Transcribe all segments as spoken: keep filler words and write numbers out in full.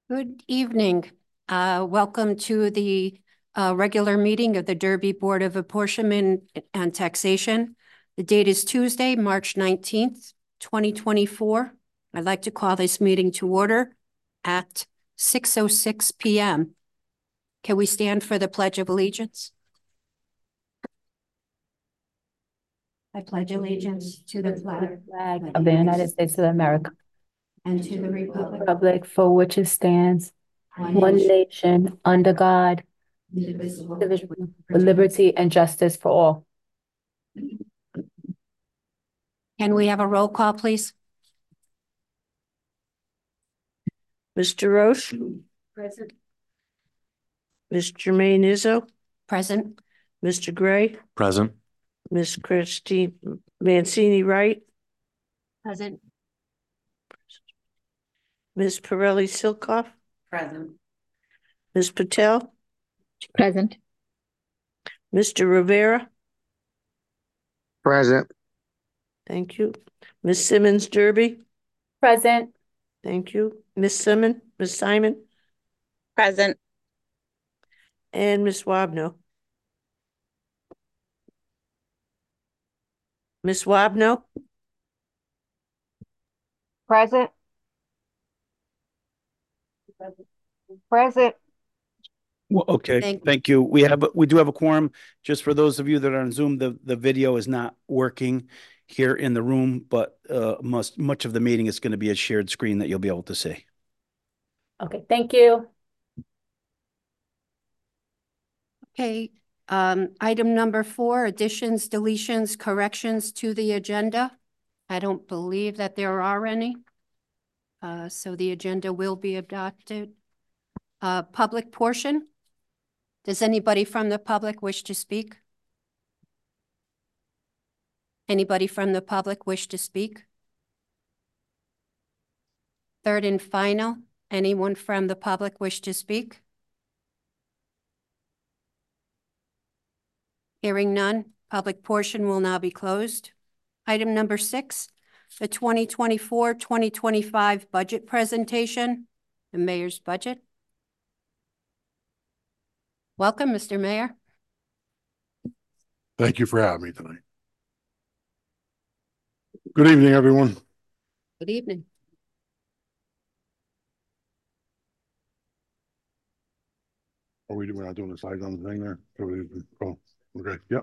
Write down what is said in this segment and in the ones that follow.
Good evening. Uh, welcome to the uh, regular meeting of the Derby Board of Apportionment and Taxation. The date is Tuesday, March nineteenth, twenty twenty-four. I'd like to call this meeting to order at six oh six p m Can we stand for the Pledge of Allegiance? I pledge allegiance to the flag flag of the United States of America, and to the republic republic for which it stands, one one nation, nation, under God, indivisible, indivisible, with with liberty and justice for all. Can we have a roll call, please? Mister Roche, Present. Miss Jermaine Izzo, Present. Mister Gray, Present. Miss Christine Mancini Wright, Present. Miss Pirelli Silkoff, Present. Miss Patel, Present. Mister Rivera. Present. Thank you. Miss Simmons Derby. Present. Thank you. Miss Simon, Miss Simon, Present. and Miss Wabno. Miss Wabno. Present. Present. Well, okay, Thank- thank you. We have, we do have a quorum. Just for those of you that are on Zoom, the, the video is not working here in the room, but uh, must, much of the meeting is going to be a shared screen that you'll be able to see. Okay, thank you. Okay, um, item number four, additions, deletions, corrections to the agenda. I don't believe that there are any. Uh, so the agenda will be adopted. Uh, public portion. Does anybody from the public wish to speak? Anybody from the public wish to speak? Third and final, anyone from the public wish to speak? Hearing none, public portion will now be closed. Item number six, the twenty twenty-four twenty twenty-five budget presentation, the mayor's budget. Welcome, Mister Mayor. Thank you for having me tonight. Good evening, everyone. Good evening. Are we we're not doing the slides on the thing there? Oh, okay, yep.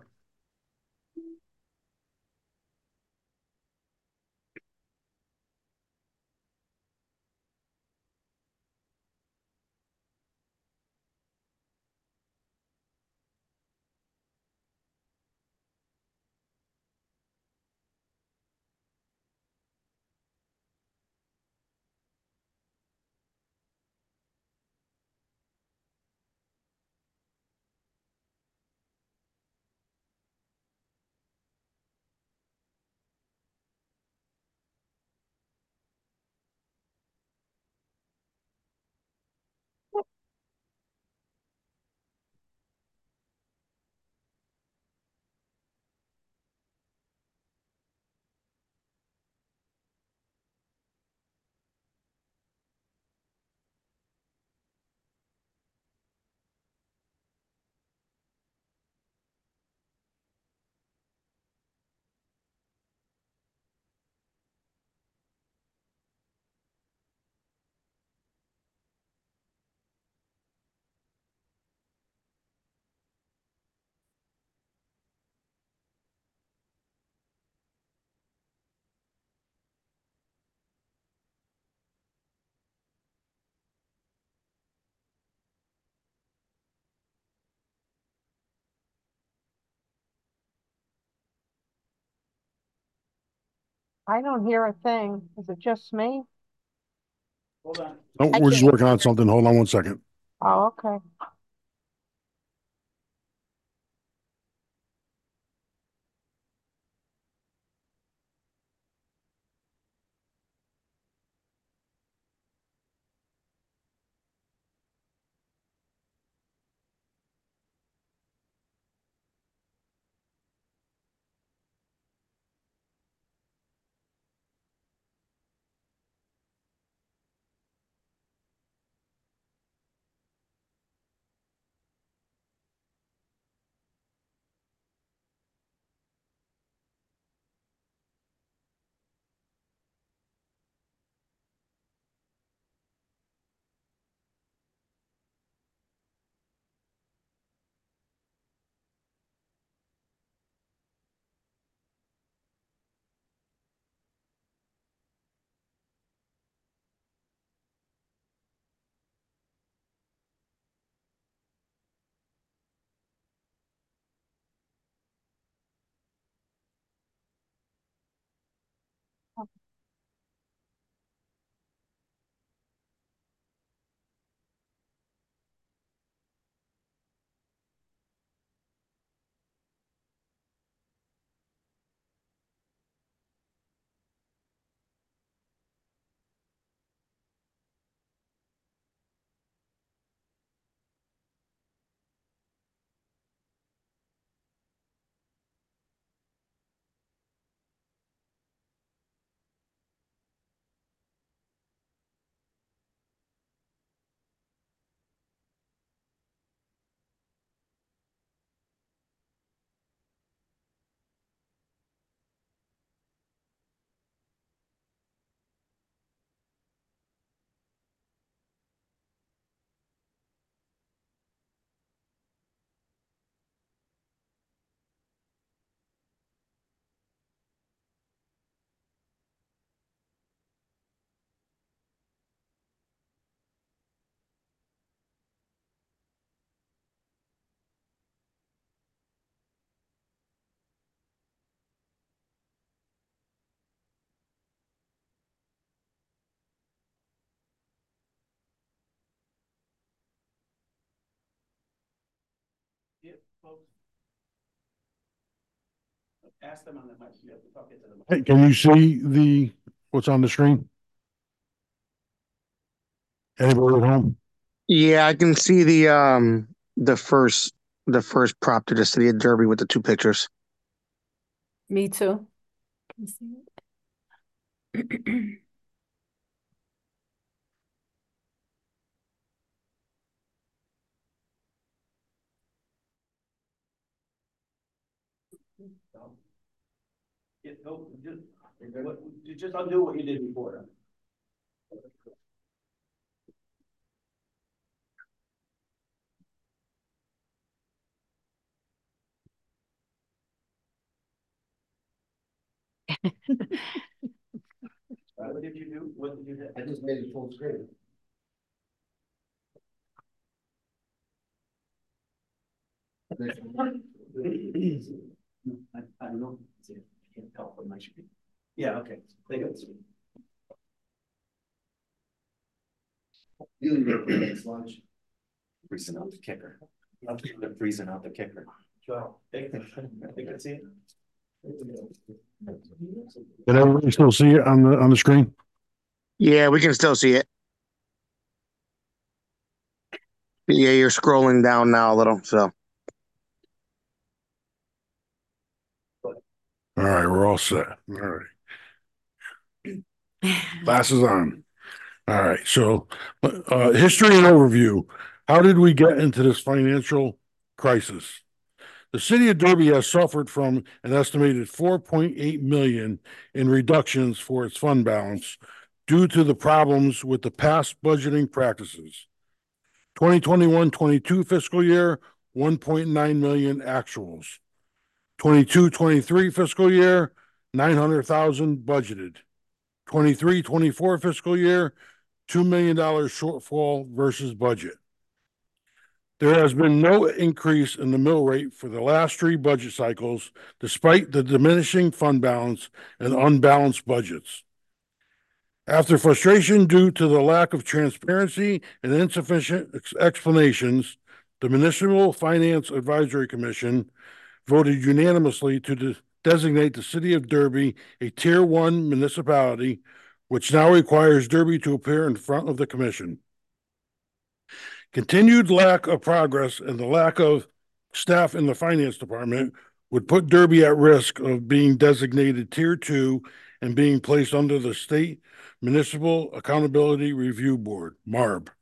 I don't hear a thing. Is it just me? Hold on. No, I we're just can't working on something. Hold on one second. Oh, okay. Ask them on the mic. You have to talk into the mic. Hey, can you see the, what's on the screen? Anybody at home? Yeah, I can see the um the first the first prop to the city of Derby with the two pictures. Me too. Can you see it? Yeah, no, just, what, you just undo what you did before. What did you do? What did you do? I just made it full screen. I, I don't know. I can't tell from my screen. Yeah, okay. They got it. Lunch. Freezing out the kicker. They're freezing out the kicker. Sure. They can see it. Can everybody still see it on the, on the screen? Yeah, we can still see it. Yeah, you're scrolling down now a little, so. All right, we're all set. All right. Glasses on. All right, so uh, history and overview. How did we get into this financial crisis? The city of Derby has suffered from an estimated four point eight million in reductions for its fund balance due to the problems with the past budgeting practices. twenty twenty-one twenty-two fiscal year, one point nine million actuals. twenty-two twenty-three fiscal year, nine hundred thousand budgeted. twenty-three twenty-four fiscal year, two million dollars shortfall versus budget. There has been no increase in the mill rate for the last three budget cycles, despite the diminishing fund balance and unbalanced budgets. After frustration due to the lack of transparency and insufficient ex- explanations, the Municipal Finance Advisory Commission voted unanimously to de- designate the city of Derby a tier one municipality, which now requires Derby to appear in front of the commission. Continued lack of progress and the lack of staff in the finance department would put Derby at risk of being designated tier two and being placed under the State Municipal Accountability Review Board, M A R B.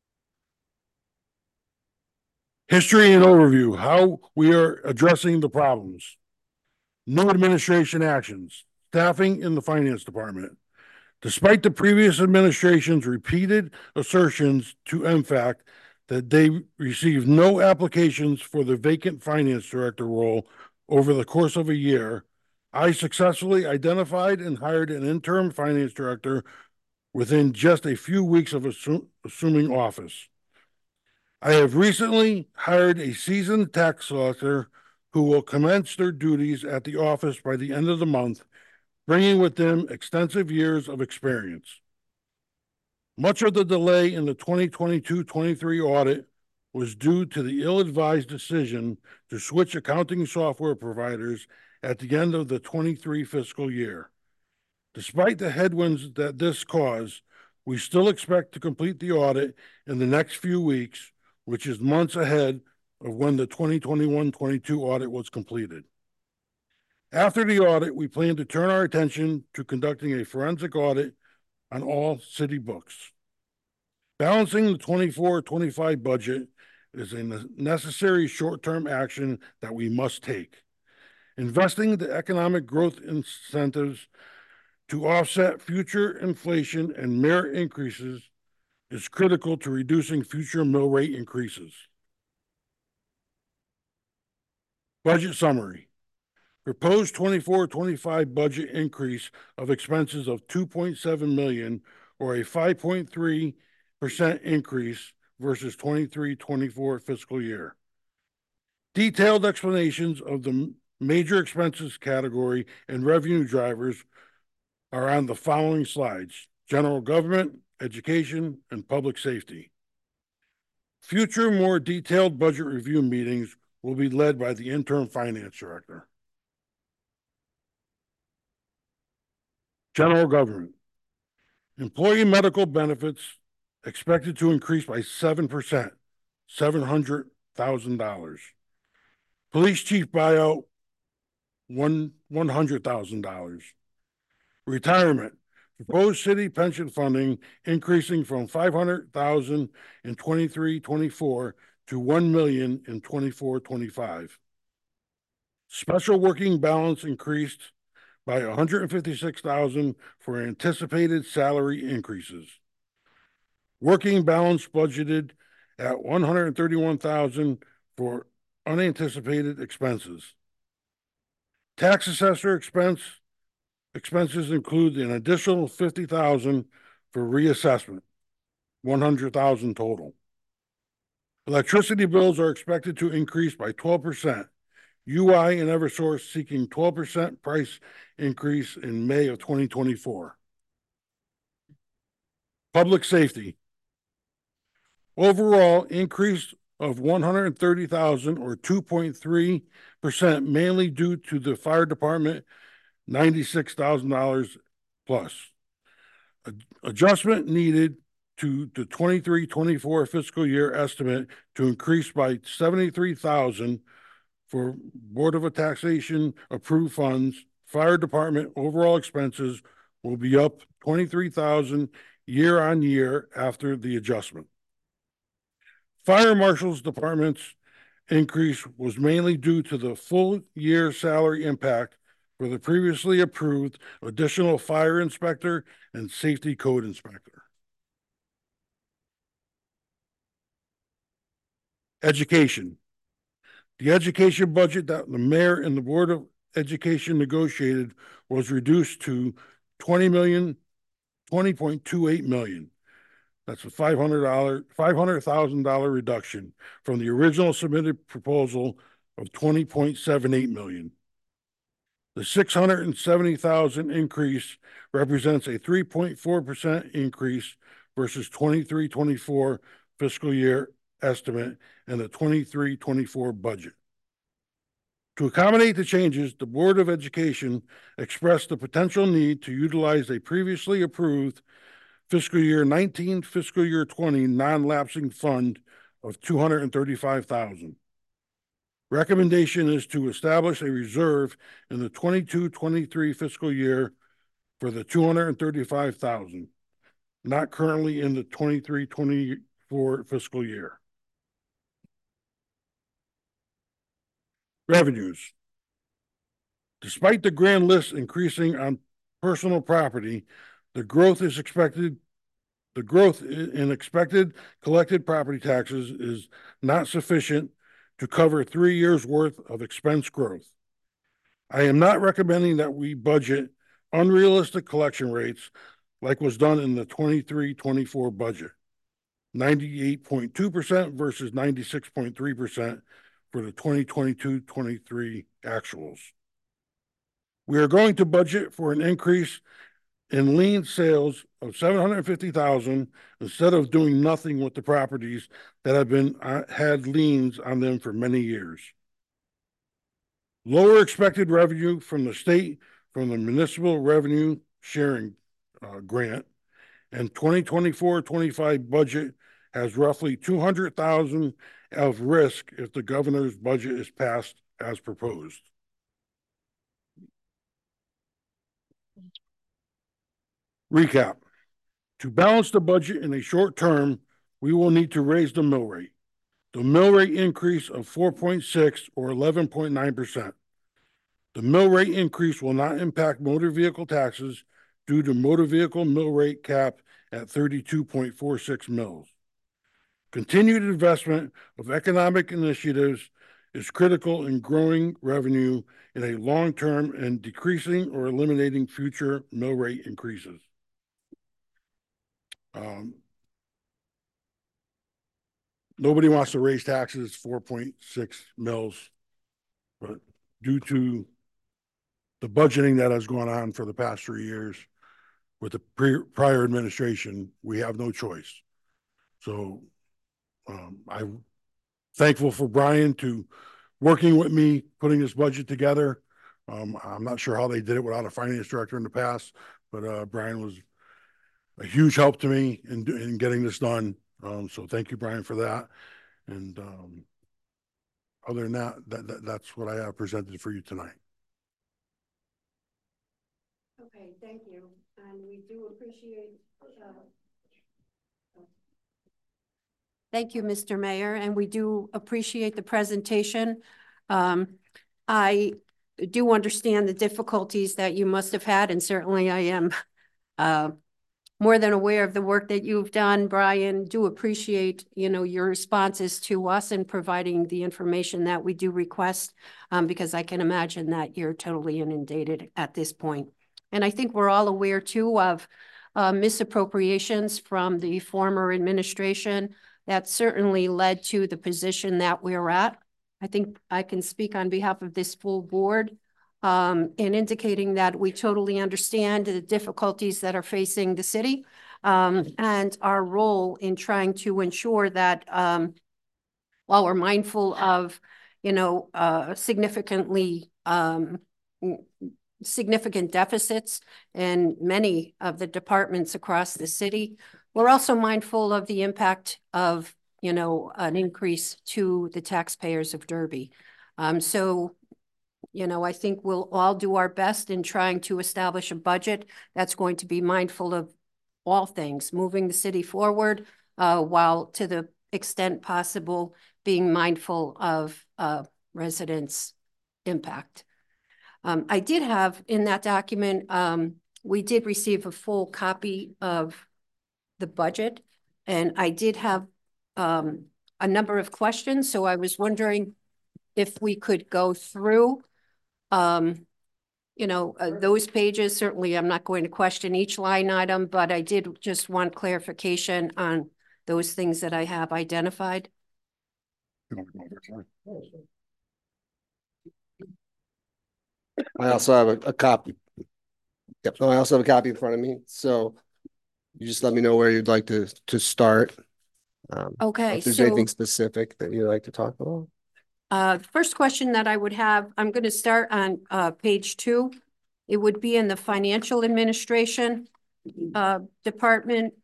History and overview, how we are addressing the problems. No administration actions, staffing in the finance department. Despite the previous administration's repeated assertions to M FAC that they received no applications for the vacant finance director role over the course of a year, I successfully identified and hired an interim finance director within just a few weeks of assu- assuming office. I have recently hired a seasoned tax collector who will commence their duties at the office by the end of the month, bringing with them extensive years of experience. Much of the delay in the twenty twenty-two twenty-three audit was due to the ill-advised decision to switch accounting software providers at the end of the twenty-three fiscal year. Despite the headwinds that this caused, we still expect to complete the audit in the next few weeks, which is months ahead of when the twenty twenty-one twenty-two audit was completed. After the audit, we plan to turn our attention to conducting a forensic audit on all city books. Balancing the twenty-four twenty-five budget is a necessary short-term action that we must take. Investing the economic growth incentives to offset future inflation and merit increases is critical to reducing future mill rate increases. Budget summary. Proposed twenty-four twenty-five budget increase of expenses of two point seven million dollars or a five point three percent increase versus twenty-three twenty-four fiscal year. Detailed explanations of the major expenses category and revenue drivers are on the following slides: general government, education, and public safety. Future more detailed budget review meetings will be led by the interim finance director. General government. Employee medical benefits expected to increase by seven percent, seven hundred thousand dollars. Police chief buyout, one, one hundred thousand dollars. Retirement. Proposed city pension funding increasing from five hundred thousand dollars in twenty-three twenty-four to one million dollars in twenty-four twenty-five. Special working balance increased by one hundred fifty-six thousand dollars for anticipated salary increases. Working balance budgeted at one hundred thirty-one thousand dollars for unanticipated expenses. Tax assessor expense expenses include an additional fifty thousand dollars for reassessment, one hundred thousand dollars total. Electricity bills are expected to increase by twelve percent. U I and Eversource seeking twelve percent price increase in May of twenty twenty-four. Public safety. Overall increase of one hundred thirty thousand dollars or two point three percent, mainly due to the fire department, ninety-six thousand dollars plus. Ad- adjustment needed to the twenty-three twenty-four fiscal year estimate to increase by seventy-three thousand dollars for Board of Taxation approved funds. Fire department overall expenses will be up twenty-three thousand dollars year on year after the adjustment. Fire marshal's department's increase was mainly due to the full year salary impact for the previously approved additional fire inspector and safety code inspector. Education. The education budget that the mayor and the Board of Education negotiated was reduced to twenty million, twenty point two eight million. That's a five hundred dollars, five hundred thousand dollars reduction from the original submitted proposal of twenty point seven eight million. The six hundred seventy thousand increase represents a three point four percent increase versus twenty-three twenty-four fiscal year estimate and the twenty-three twenty-four budget. To accommodate the changes, the Board of Education expressed the potential need to utilize a previously approved fiscal year nineteen, fiscal year twenty non-lapsing fund of two hundred thirty-five thousand dollars. Recommendation is to establish a reserve in the twenty-two twenty-three fiscal year for the two hundred thirty-five thousand dollars, not currently in the twenty-three twenty-four fiscal year. Revenues. Despite the grand list increasing on personal property, the growth is expected, the growth in expected collected property taxes is not sufficient to cover three years' worth of expense growth. I am not recommending that we budget unrealistic collection rates like was done in the twenty-three twenty-four budget, ninety-eight point two percent versus ninety-six point three percent for the twenty twenty-two twenty-three actuals. We are going to budget for an increase in lien sales of seven hundred fifty thousand dollars instead of doing nothing with the properties that have been uh, had liens on them for many years. Lower expected revenue from the state from the municipal revenue sharing uh, grant, and twenty twenty-four twenty-five budget has roughly two hundred thousand dollars of risk if the governor's budget is passed as proposed. Recap. To balance the budget in a short term, we will need to raise the mill rate. The mill rate increase of four point six or eleven point nine percent. The mill rate increase will not impact motor vehicle taxes due to motor vehicle mill rate cap at thirty-two point four six mils. Continued investment of economic initiatives is critical in growing revenue in a long term and decreasing or eliminating future mill rate increases. Um, nobody wants to raise taxes four point six mils, but due to the budgeting that has gone on for the past three years with the pre prior administration, we have no choice. So um, I'm thankful for Brian to working with me, putting this budget together. Um, I'm not sure how they did it without a finance director in the past, but uh, Brian was a huge help to me in, in getting this done. Um, so thank you, Brian, for that. And um, other than that, that, that, that's what I have presented for you tonight. Okay, thank you. And we do appreciate, uh, thank you, Mister Mayor, and we do appreciate the presentation. Um, I do understand the difficulties that you must have had, and certainly I am uh, more than aware of the work that you've done, Brian. Do appreciate, you know, your responses to us and providing the information that we do request, um, because I can imagine that you're totally inundated at this point. And I think we're all aware too of uh, misappropriations from the former administration that certainly led to the position that we're at. I think I can speak on behalf of this full board um, in indicating that we totally understand the difficulties that are facing the city um, and our role in trying to ensure that um, while we're mindful of, you know, uh, significantly um, significant deficits in many of the departments across the city, we're also mindful of the impact of, you know, an increase to the taxpayers of Derby. Um, so, you know, I think we'll all do our best in trying to establish a budget that's going to be mindful of all things, moving the city forward, uh, while to the extent possible being mindful of uh, residents' impact. Um, I did have in that document, um, we did receive a full copy of the budget, and I did have um, a number of questions. So I was wondering if we could go through, um, you know, uh, those pages. Certainly, I'm not going to question each line item, but I did just want clarification on those things that I have identified. I also have a, a copy. Yep. No, I also have a copy in front of me. So you just let me know where you'd like to to start. Um, Okay, if there's so anything specific that you'd like to talk about. Uh, the first question that I would have, I'm going to start on uh, page two. It would be in the financial administration uh, department,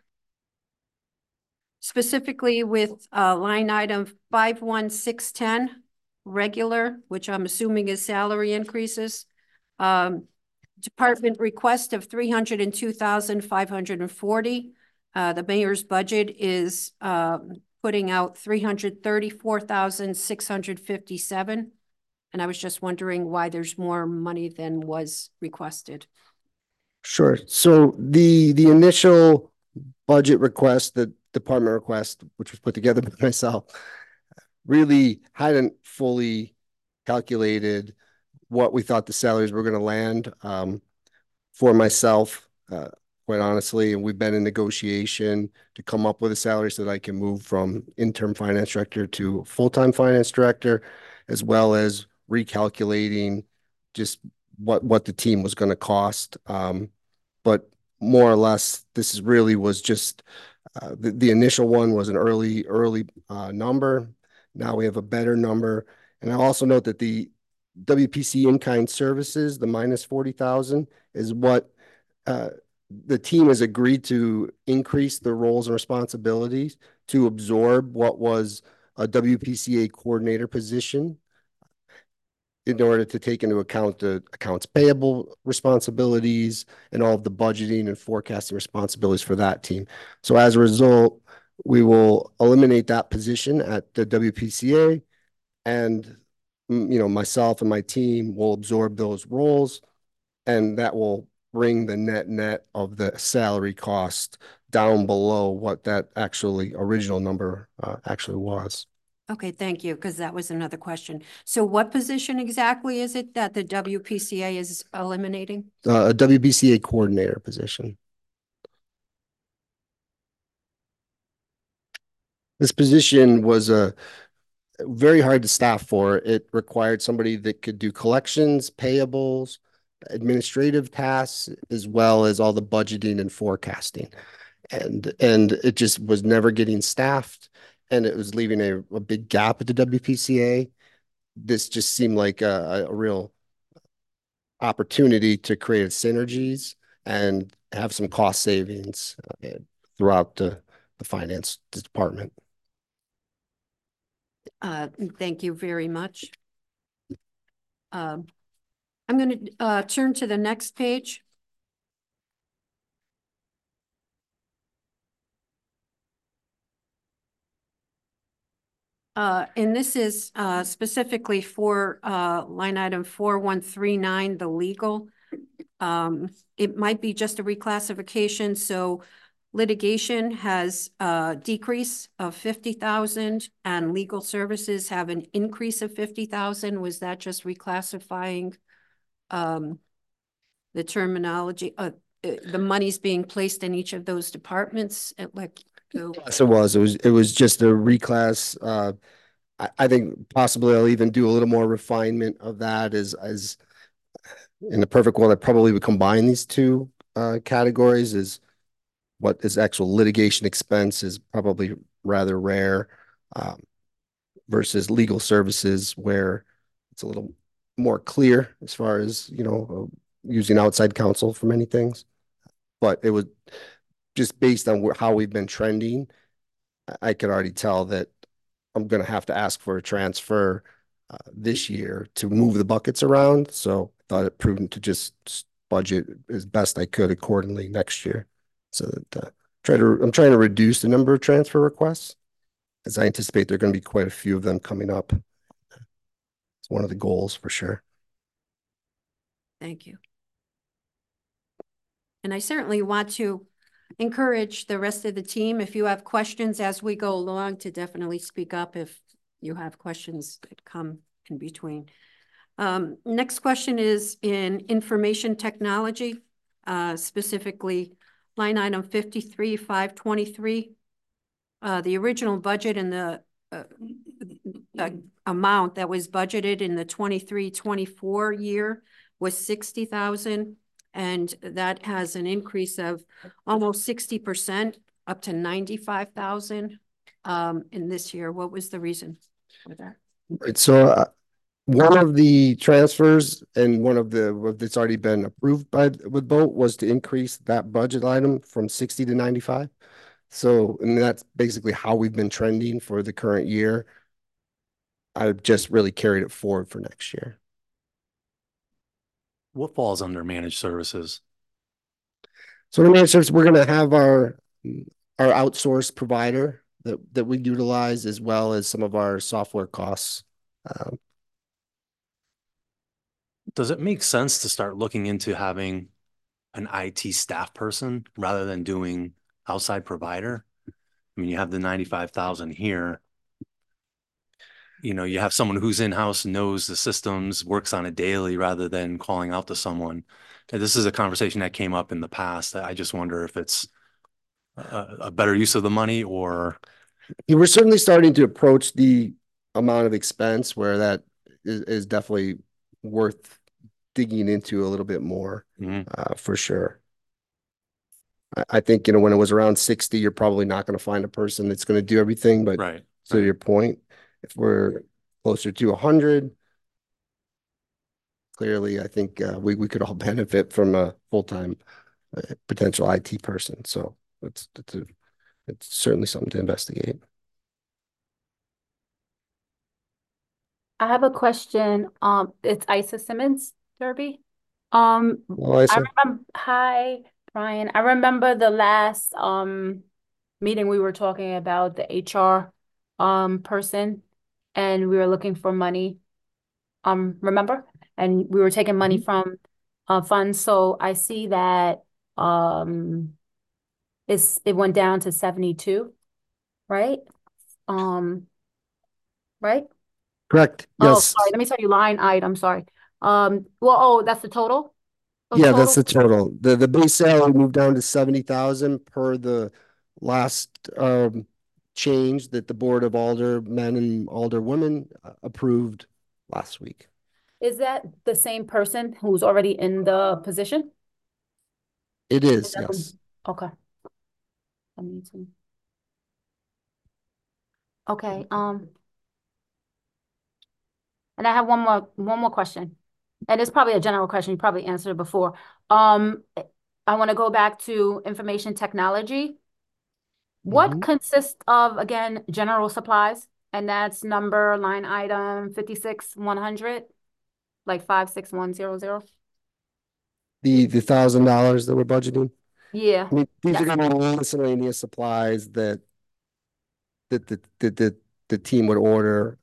specifically with uh, line item five one six ten, regular, which I'm assuming is salary increases. Um, department request of three hundred two thousand five hundred forty. Uh, the mayor's budget is um, putting out three hundred thirty-four thousand six hundred fifty-seven. And I was just wondering why there's more money than was requested. Sure. So the the initial budget request, the department request, which was put together by myself, really hadn't fully calculated what we thought the salaries were going to land. Um, for myself, uh, quite honestly, and we've been in negotiation to come up with a salary so that I can move from interim finance director to full-time finance director, as well as recalculating just what what the team was going to cost. Um, but more or less, this is really was just uh, the, the initial one was an early, early uh, number. Now we have a better number. And I also note that the W P C in-kind services, the minus forty thousand, is what uh, the team has agreed to increase the roles and responsibilities to absorb what was a W P C A coordinator position in order to take into account the accounts payable responsibilities and all of the budgeting and forecasting responsibilities for that team. So as a result, we will eliminate that position at the W P C A, and you know, myself and my team will absorb those roles, and that will bring the net net of the salary cost down below what that actually original number uh, actually was. Okay, thank you, because that was another question. So what position exactly is it that the W P C A is eliminating? Uh, a W P C A coordinator position. This position was a very hard to staff for. It required somebody that could do collections, payables, administrative tasks, as well as all the budgeting and forecasting. And, and it just was never getting staffed, and it was leaving a, a big gap at the W P C A. this just seemed like a, a real opportunity to create synergies and have some cost savings uh, throughout the, the finance department. Uh, thank you very much. Um, I'm going to uh, turn to the next page. Uh, and this is uh, specifically for uh, line item four one three nine, the legal. Um, it might be just a reclassification, so litigation has a decrease of fifty thousand and legal services have an increase of fifty thousand. Was that just reclassifying um, the terminology, uh, uh, the monies being placed in each of those departments? At like, so Yes, it was. It was. It was just a reclass. Uh, I, I think possibly I'll even do a little more refinement of that. As as in the perfect world, I probably would combine these two uh, categories. Is what is actual litigation expense is probably rather rare, um, versus legal services where it's a little more clear as far as you know uh, using outside counsel for many things. But it was just based on how we've been trending. I could already tell that I'm going to have to ask for a transfer uh, this year to move the buckets around. So I thought it prudent to just budget as best I could accordingly next year. So that uh, try to, I'm trying to reduce the number of transfer requests as I anticipate there are going to be quite a few of them coming up. It's one of the goals for sure. thank you. And I certainly want to encourage the rest of the team, if you have questions as we go along, to definitely speak up if you have questions that come in between. Um, next question is in information technology, uh, specifically line item fifty-three, five twenty-three. Uh, the original budget and the uh, uh, amount that was budgeted in the twenty-three twenty-four year was sixty thousand. And that has an increase of almost sixty percent up to ninety-five thousand um, in this year. What was the reason for that? Right. So uh, one of the transfers and one of the that's already been approved by with Boat was to increase that budget item from sixty to ninety-five. So, and that's basically how we've been trending for the current year. I've just really carried it forward for next year. What falls under managed services? So the managed service, we're going to have our our outsourced provider that that we utilize, as well as some of our software costs. Um, Does it make sense to start looking into having an I T staff person rather than doing outside provider? I mean, you have the ninety-five thousand here. You know, you have someone who's in-house, knows the systems, works on it daily rather than calling out to someone. And this is a conversation that came up in the past. I just wonder if it's a, a better use of the money or. Yeah, we're certainly starting to approach the amount of expense where that is, is definitely worth digging into a little bit more, Mm-hmm. uh, for sure. I, I think, you know, when it was around sixty, you're probably not going to find a person that's going to do everything. But Right. to right. your point, if we're closer to one hundred, clearly, I think uh, we, we could all benefit from a full-time uh, potential I T person. So it's, it's, a, it's certainly something to investigate. I have a question. Um, it's Isa Simmons, Derby. Um, Well, I Isa, remember, hi, Brian. I remember the last um meeting we were talking about the H R um person, and we were looking for money. Um, remember? And we were taking money from uh funds. So I see that um it's it went down to seventy-two, right? Um, right? correct. Oh, Yes. sorry. Let me tell you line item. Sorry. Um, well, oh, that's the total? Oh, Yeah, that's the total? total. The the base salary moved down to seventy thousand per the last um change that the Board of Aldermen and Alderwomen uh, approved last week. Is that the same person who's already in the position? It is, Is that the- yes. Okay. I need to. Okay, um, And I have one more, one more question. And it's probably a general question. You probably answered it before. Um, I want to go back to information technology. What Mhm. consists of, again, general supplies? And that's number line item fifty-six, one hundred, like five, six, one, zero, zero. The, the thousand dollars that we're budgeting. Yeah. I mean, these are Yes. gonna be miscellaneous supplies that that the, the, the, the team would order.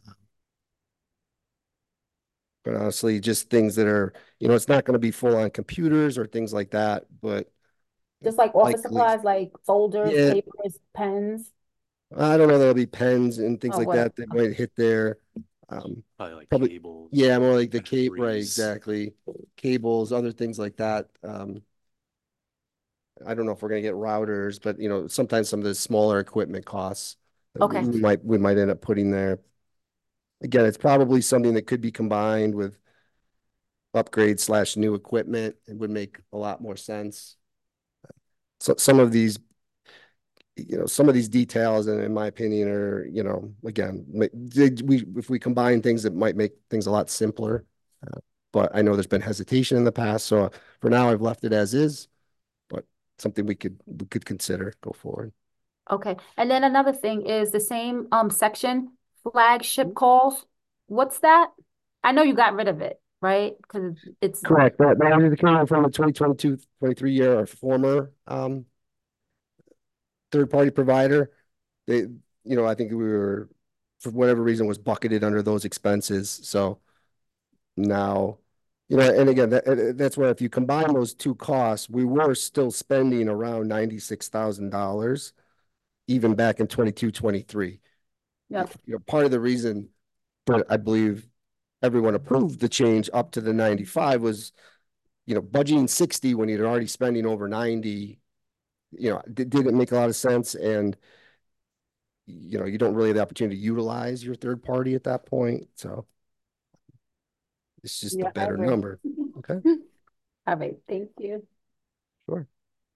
But honestly, just things that are, you know, it's not gonna be full on computers or things like that, but Just like office likely, supplies, like folders, yeah, papers, pens. I don't know, there'll be pens and things Oh, like whatever. that that might hit there. Um, Probably like probably, cables. yeah, more like the cape, right, batteries. exactly. Cables, other things like that. Um, I don't know if we're gonna get routers, but you know, sometimes some of the smaller equipment costs. that Okay. We might, we might end up putting there. Again, it's probably something that could be combined with upgrade slash new equipment. It would make a lot more sense. So some of these, you know, some of these details, and in my opinion, are, you know, again, ma- did we, if we combine things, it might make things a lot simpler. Uh, But I know there's been hesitation in the past, so for now I've left it as is, but something we could, we could consider go forward. Okay. And then another thing is the same um section, flagship calls. What's that? I know you got rid of it, right? Because it's Correct. That, that is coming from the twenty twenty-two, twenty-three year or former, um, third-party provider. They, you know, I think we were, for whatever reason, was bucketed under those expenses. So now, you know, and again, that, uh, that's where if you combine those two costs, we were still spending around ninety-six thousand dollars even back in twenty-two, twenty-three. Yep. You know, part of the reason that I believe everyone approved the change up to the ninety-five was, you know, budgeting sixty when you're already spending over ninety, you know, it didn't make a lot of sense. And, you know, you don't really have the opportunity to utilize your third party at that point. So it's just Yeah, a I better agree. number. Okay, All right, thank you. sure.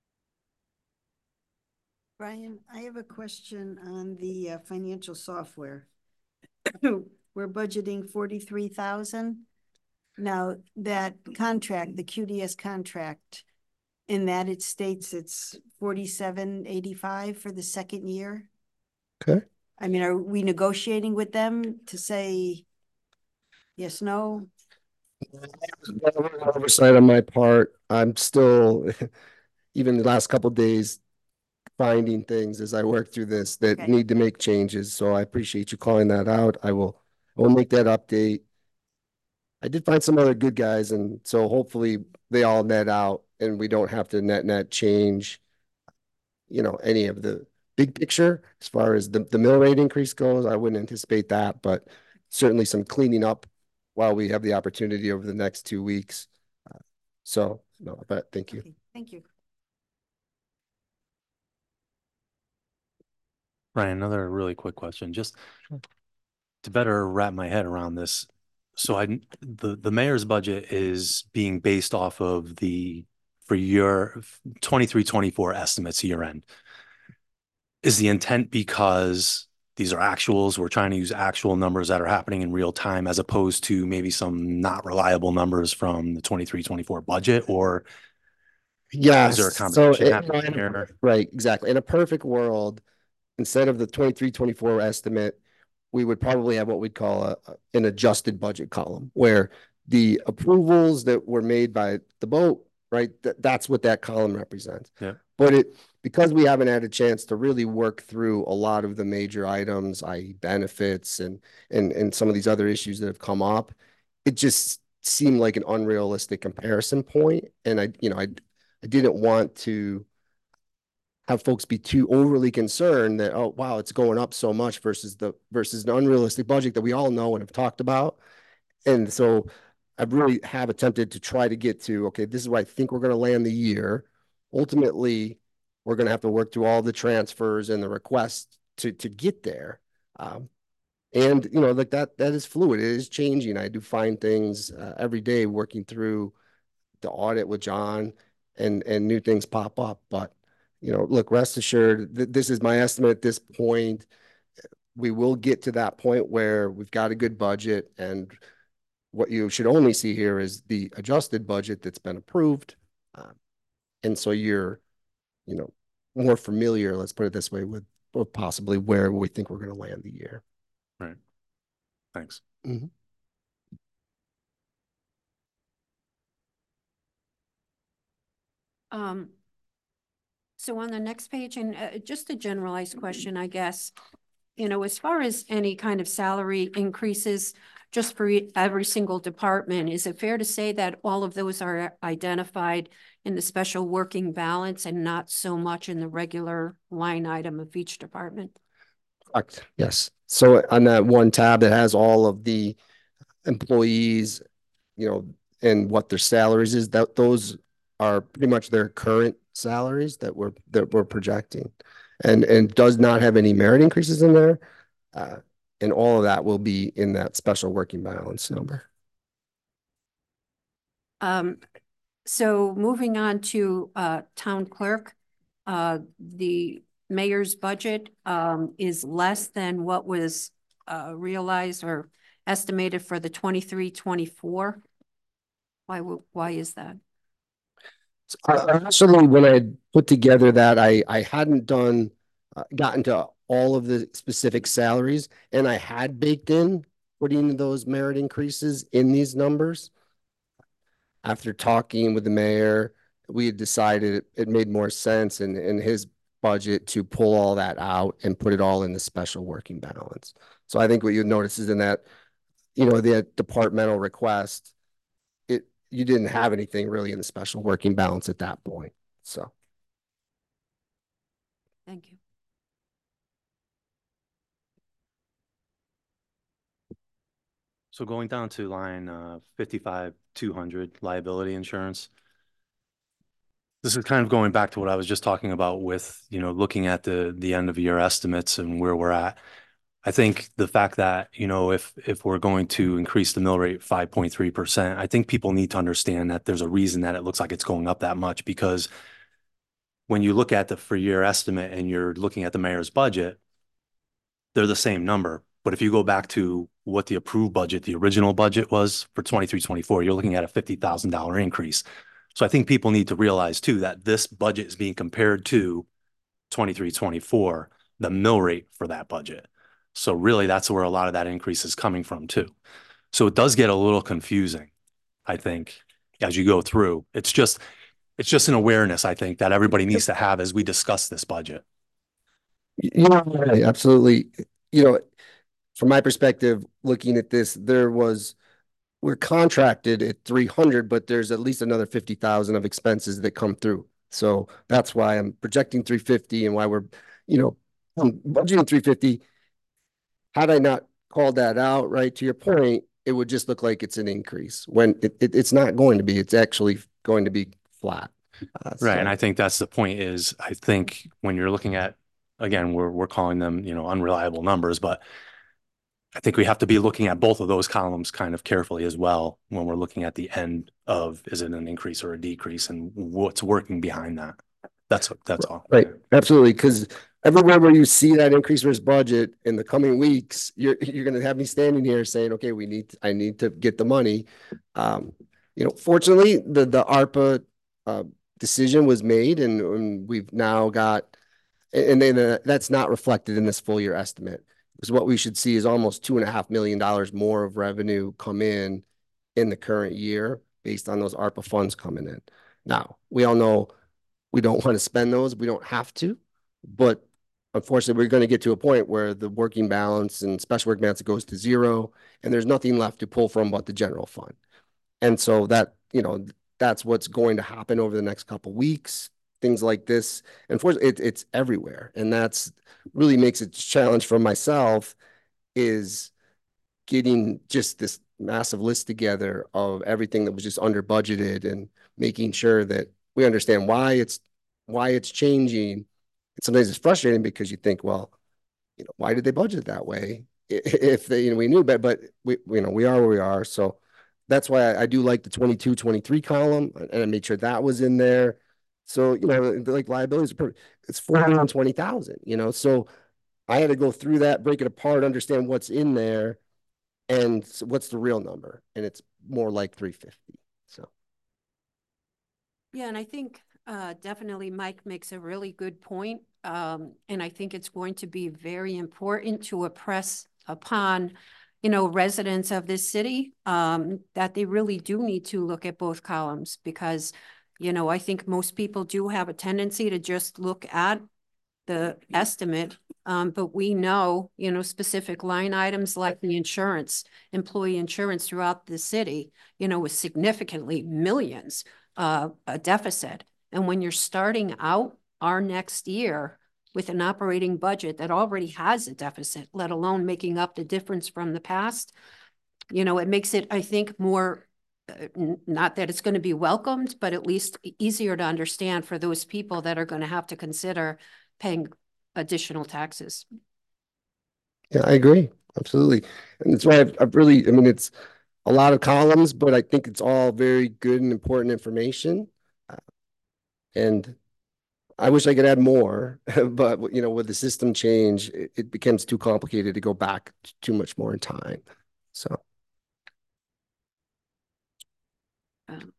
Brian, I have a question on the uh, financial software. We're budgeting forty-three thousand. Now, that contract, the Q D S contract, in that it states it's forty-seven eighty-five for the second year. Okay. I mean, are we negotiating with them to say yes, no? Oversight on my part. I'm still, even the last couple of days, finding things as I work through this that Okay. need to make changes. So I appreciate you calling that out. I will, I will make that update. I did find some other good guys, and so hopefully they all net out and we don't have to net net change, you know, any of the big picture as far as the, the mill rate increase goes. I wouldn't anticipate that, but certainly some cleaning up while we have the opportunity over the next two weeks. Uh, So, no, but thank you. Okay, thank you. Brian, another really quick question, just to better wrap my head around this. So I, the, the mayor's budget is being based off of the, for your twenty-three, twenty-four estimates year end. Is the intent because these are actuals, we're trying to use actual numbers that are happening in real time as opposed to maybe some not reliable numbers from the twenty-three, twenty-four budget, or Yes. is there a So, combination it- happening in a- here? right, exactly. In a perfect world, instead of the twenty-three, twenty-four estimate, we would probably have what we'd call a, a- an adjusted budget column where the approvals that were made by the boat, right, th- that's what that column represents. Yeah. But it, because we haven't had a chance to really work through a lot of the major items, that is benefits and, and, and some of these other issues that have come up, it just seemed like an unrealistic comparison point. And I, you know, I, I didn't want to have folks be too overly concerned that, oh, wow, it's going up so much versus the, versus an unrealistic budget that we all know and have talked about. And so I really have attempted to try to get to, okay, this is where I think we're going to land the year. Ultimately, we're going to have to work through all the transfers and the requests to, to get there. Um, and, you know, like that, that is fluid. It is changing. I do find things uh, every day working through the audit with John, and, and new things pop up. But, you know, look, rest assured, th- this is my estimate at this point. We will get to that point where we've got a good budget and what you should only see here is the adjusted budget that's been approved. Uh, and so you're, you know, more familiar, let's put it this way, with, with possibly where we think we're going to land the year. Right. Thanks. Mm-hmm. Um, so on the next page, and uh, just a generalized question, I guess, you know, as far as any kind of salary increases, just for e- every single department, is it fair to say that all of those are identified in the special working balance and not so much in the regular line item of each department? Correct. Yes. So on that one tab, it has all of the employees, you know, and what their salaries is. That those are pretty much their current salaries that we're that we're projecting, and and does not have any merit increases in there, uh, and all of that will be in that special working balance number. Um, so moving on to uh, town clerk, uh, the mayor's budget um, is less than what was uh, realized or estimated for the twenty-three twenty-four. Why, why is that? Uh, Actually, when I put together that, I, I hadn't done, uh, gotten to all of the specific salaries, and I had baked in putting those merit increases in these numbers. After talking with the mayor, we had decided it, it made more sense in, in his budget to pull all that out and put it all in the special working balance. So I think what you notice is in that, you know, the departmental request, it you didn't have anything really in the special working balance at that point. So. Thank you. So going down to line uh, fifty-five two hundred liability insurance. This is kind of going back to what I was just talking about with, you know, looking at the the end of year estimates and where we're at. I think the fact that, you know, if if we're going to increase the mill rate five point three percent, I think people need to understand that there's a reason that it looks like it's going up that much, because when you look at the for year estimate and you're looking at the mayor's budget, they're the same number. But if you go back to what the approved budget, the original budget was for twenty-three twenty-four, you're looking at a fifty thousand dollar increase. So I think people need to realize too that this budget is being compared to twenty-three twenty-four, the mill rate for that budget. So really that's where a lot of that increase is coming from too. So it does get a little confusing, I think, as you go through. It's just, it's just an awareness, I think, that everybody needs to have as we discuss this budget. You know, absolutely. You know, from my perspective, looking at this, there was, we're contracted at three hundred, but there's at least another fifty thousand of expenses that come through. So that's why I'm projecting three fifty and why we're, you know, I'm budgeting three fifty. Had I not called that out, right, to your point, it would just look like it's an increase when it, it it's not going to be. It's actually going to be flat. Uh, Right. so. And I think that's the point is, I think when you're looking at, again, we're, we're calling them, you know, unreliable numbers, but I think we have to be looking at both of those columns kind of carefully as well when we're looking at the end of, is it an increase or a decrease, and what's working behind that. That's, that's all. Right. Absolutely. Because everywhere where you see that increase versus budget in the coming weeks, you're, you're going to have me standing here saying, okay, we need, I need to get the money. Um, you know, fortunately the, the ARPA, uh, decision was made, and, and we've now got, and then uh, that's not reflected in this full year estimate, because what we should see is almost two and a half million dollars more of revenue come in in the current year based on those ARPA funds coming in. Now, we all know we don't want to spend those. We don't have to, but unfortunately, we're going to get to a point where the working balance and special work balance goes to zero, and there's nothing left to pull from but the general fund. And so that, you know, that's what's going to happen over the next couple of weeks, things like this. Unfortunately, it, it's everywhere. And that's really makes it a challenge for myself, is getting just this massive list together of everything that was just under budgeted and making sure that we understand why it's, why it's changing. And sometimes it's frustrating because you think, well, you know, why did they budget that way? If they, you know, we knew, but, but we, you know, we are where we are. So that's why I, I do like the twenty-two, twenty-three column, and I made sure that was in there. So, you know, like liabilities, it's four hundred twenty thousand, you know, so I had to go through that, break it apart, understand what's in there. and so what's the real number? And it's more like three fifty, so. Yeah, and I think uh, definitely Mike makes a really good point. Um, and I think it's going to be very important to impress upon, you know, residents of this city um, that they really do need to look at both columns because, you know, I think most people do have a tendency to just look at the estimate. Um, but we know, you know, specific line items like the insurance, employee insurance throughout the city, you know, was significantly millions uh, a deficit. And when you're starting out our next year with an operating budget that already has a deficit, let alone making up the difference from the past, you know, it makes it, I think, more, uh, not that it's going to be welcomed, but at least easier to understand for those people that are going to have to consider paying additional taxes. Yeah, I agree. Absolutely. And that's why I've, I've really, I mean, it's a lot of columns, but I think it's all very good and important information. Uh, and I wish I could add more, but you know, with the system change, it, it becomes too complicated to go back too much more in time. So. Um,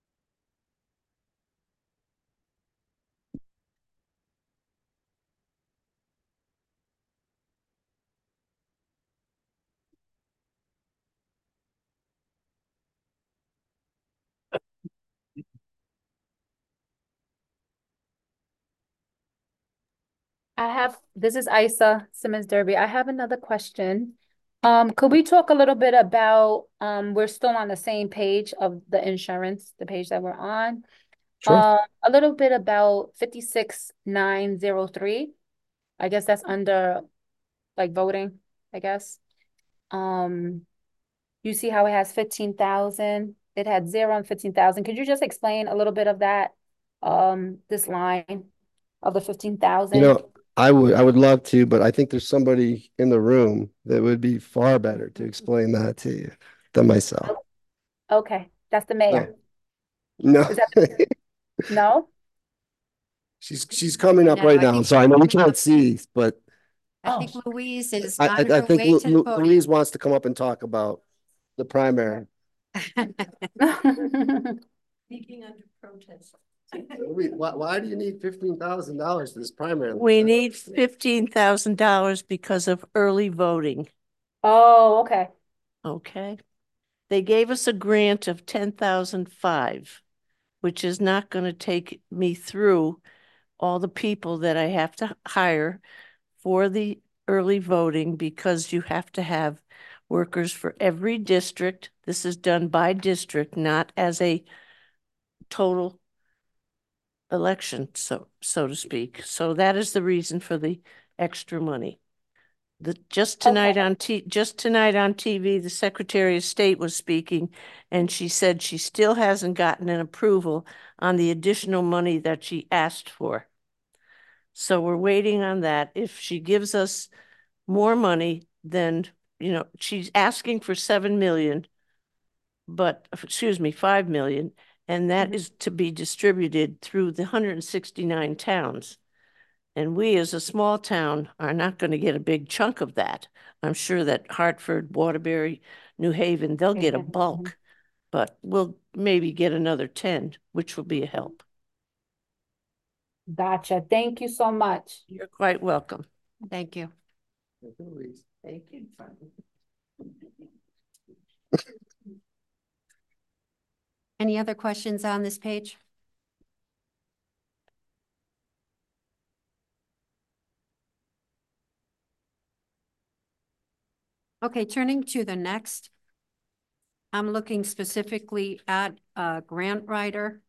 I have, this is Isa Simmons Derby. I have another question. Um, could we talk a little bit about, um, we're still on the same page of the insurance, the page that we're on. Sure. Uh, a little bit about fifty-six nine zero three. I guess that's under like voting, I guess. Um, you see how it has fifteen thousand? It had zero and fifteen thousand. Could you just explain a little bit of that? Um, this line of the fifteen thousand? You know, I would, I would love to, but I think there's somebody in the room that would be far better to explain that to you than myself. Okay, that's the mayor. No, Is that no? she's, she's coming up No, right I now. think- So I know we can't see, but I think Oh. Louise is I, on I, I her think way Lu- to Lu- voting. Louise wants to come up and talk about the primary. Speaking under protest. Louise, Why, why do you need fifteen thousand dollars for this primary? We need fifteen thousand dollars because of early voting, Oh, okay. okay? They gave us a grant of ten thousand five, which is not going to take me through all the people that I have to hire for the early voting because you have to have workers for every district. This is done by district, not as a total election, so so to speak. So that is the reason for the extra money. The just tonight Okay. on T just tonight on T V, the Secretary of State was speaking, and she said she still hasn't gotten an approval on the additional money that she asked for. So we're waiting on that. If she gives us more money, then, you know, she's asking for seven million, but excuse me, five million, and that Mhm. is to be distributed through the one hundred sixty-nine towns. And we, as a small town, are not going to get a big chunk of that. I'm sure that Hartford, Waterbury, New Haven, they'll get a Mhm. bulk, but we'll maybe get another ten, which will be a help. Gotcha. Thank you so much. You're quite welcome. Thank you. Louise. Thank you. Any other questions on this page? Okay, turning to the next. I'm looking specifically at a grant writer.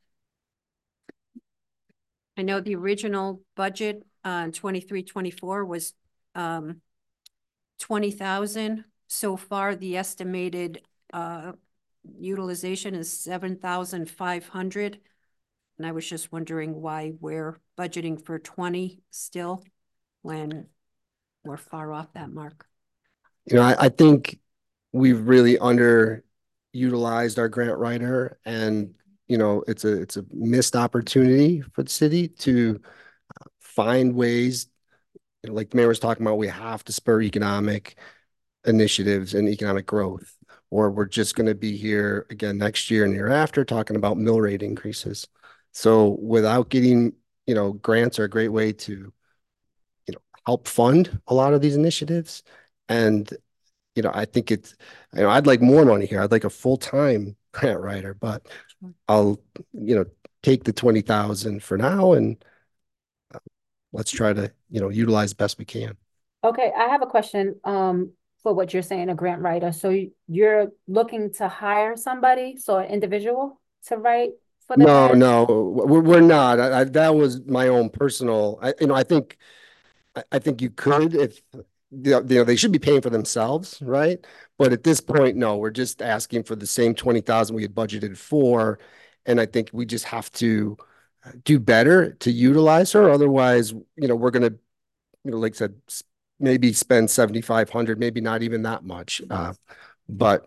I know the original budget on twenty-three twenty-four was um, twenty thousand. So far, the estimated uh, utilization is seven thousand five hundred. And I was just wondering why we're budgeting for twenty still when we're far off that mark. You know, I, I think we've really underutilized our grant writer, and you know, it's a it's a missed opportunity for the city to find ways, you know, like the mayor was talking about, we have to spur economic initiatives and economic growth, or we're just going to be here again next year and year after talking about mill rate increases. So without getting, you know, grants are a great way to, you know, help fund a lot of these initiatives. And, you know, I think it's, you know, I'd like more money here. I'd like a full-time grant writer, but I'll, you know, take the twenty thousand for now and uh, let's try to, you know, utilize best we can. Okay, I have a question, um, for what you're saying, a grant writer. So y- you're looking to hire somebody, so an individual to write for the No, grant? no, we're, we're not. I, I, that was my own personal, I, you know, I think, I, I think you could if, you know, you know, they should be paying for themselves, right? But at this point, no, we're just asking for the same twenty thousand we had budgeted for. And I think we just have to do better to utilize her. Otherwise, you know, we're gonna, you know, like I said, s- maybe spend seventy-five hundred, maybe not even that much. Uh, but,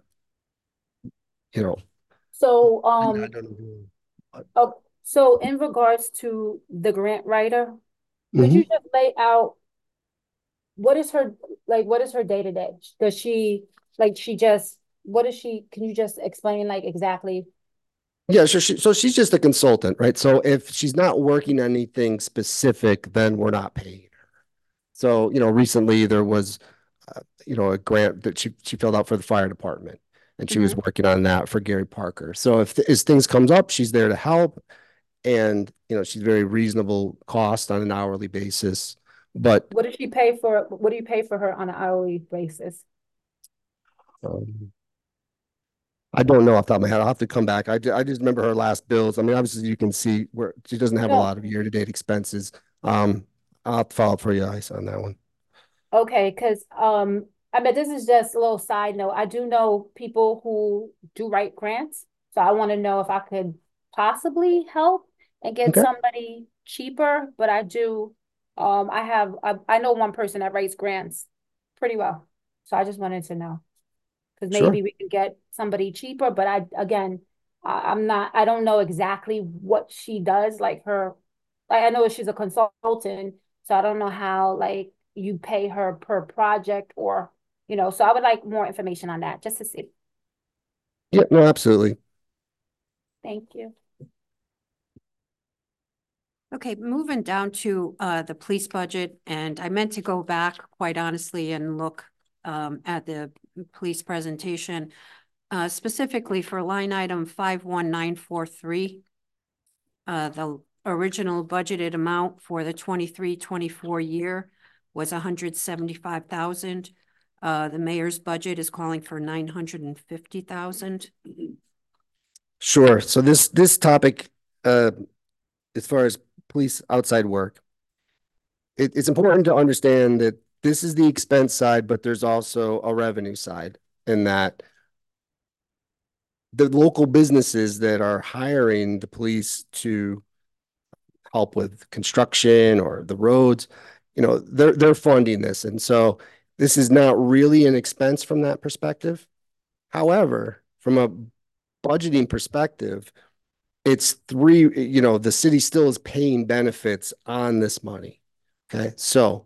you know, So, I, I um, don't know. oh, so in regards to the grant writer, could you Mhm. just lay out what is her, like, what is her day to day? Does she, like, she just, what is she, can you just explain like exactly? Yeah, so she, so she's just a consultant, right? So if she's not working on anything specific, then we're not paying her. So, you know, recently there was, uh, you know, a grant that she, she filled out for the fire department and she was Mhm. working on that for Gary Parker. So if, as things comes up, she's there to help and, you know, she's very reasonable cost on an hourly basis. But What does she pay for, what do you pay for her on an hourly basis? um, I don't know off the top of my head. I'll have to come back. I, ju- I just remember her last bills. I mean, obviously you can see where she doesn't have a No, lot of year-to-date expenses. Um, I'll have to follow up for you, Ice, on that one. okay, because um, I mean, this is just a little side note. I do know people who do write grants, so I want to know if I could possibly help and get Okay, somebody cheaper. But I do, um, I have, I, I know one person that writes grants pretty well, so I just wanted to know because sure. maybe we can get somebody cheaper. But I, again, I, I'm not, I don't know exactly what she does, like her, like I know she's a consultant, so I don't know how like you pay her per project or, you know, so I would like more information on that just to see. Yeah, no, absolutely. Thank you. Okay, moving down to uh, the police budget, and I meant to go back, quite honestly, and look um, at the police presentation, uh, specifically for line item five one nine four three. Uh, the original budgeted amount for the twenty-three twenty-four year was one hundred seventy-five thousand. Uh, the mayor's budget is calling for nine hundred fifty thousand. Sure. So this, this topic, uh, as far as police outside work, it, it's important to understand that this is the expense side, but there's also a revenue side in that the local businesses that are hiring the police to help with construction or the roads, you know, they're, they're funding this. And so this is not really an expense from that perspective. However, from a budgeting perspective, it's three, you know, the city still is paying benefits on this money. Okay. So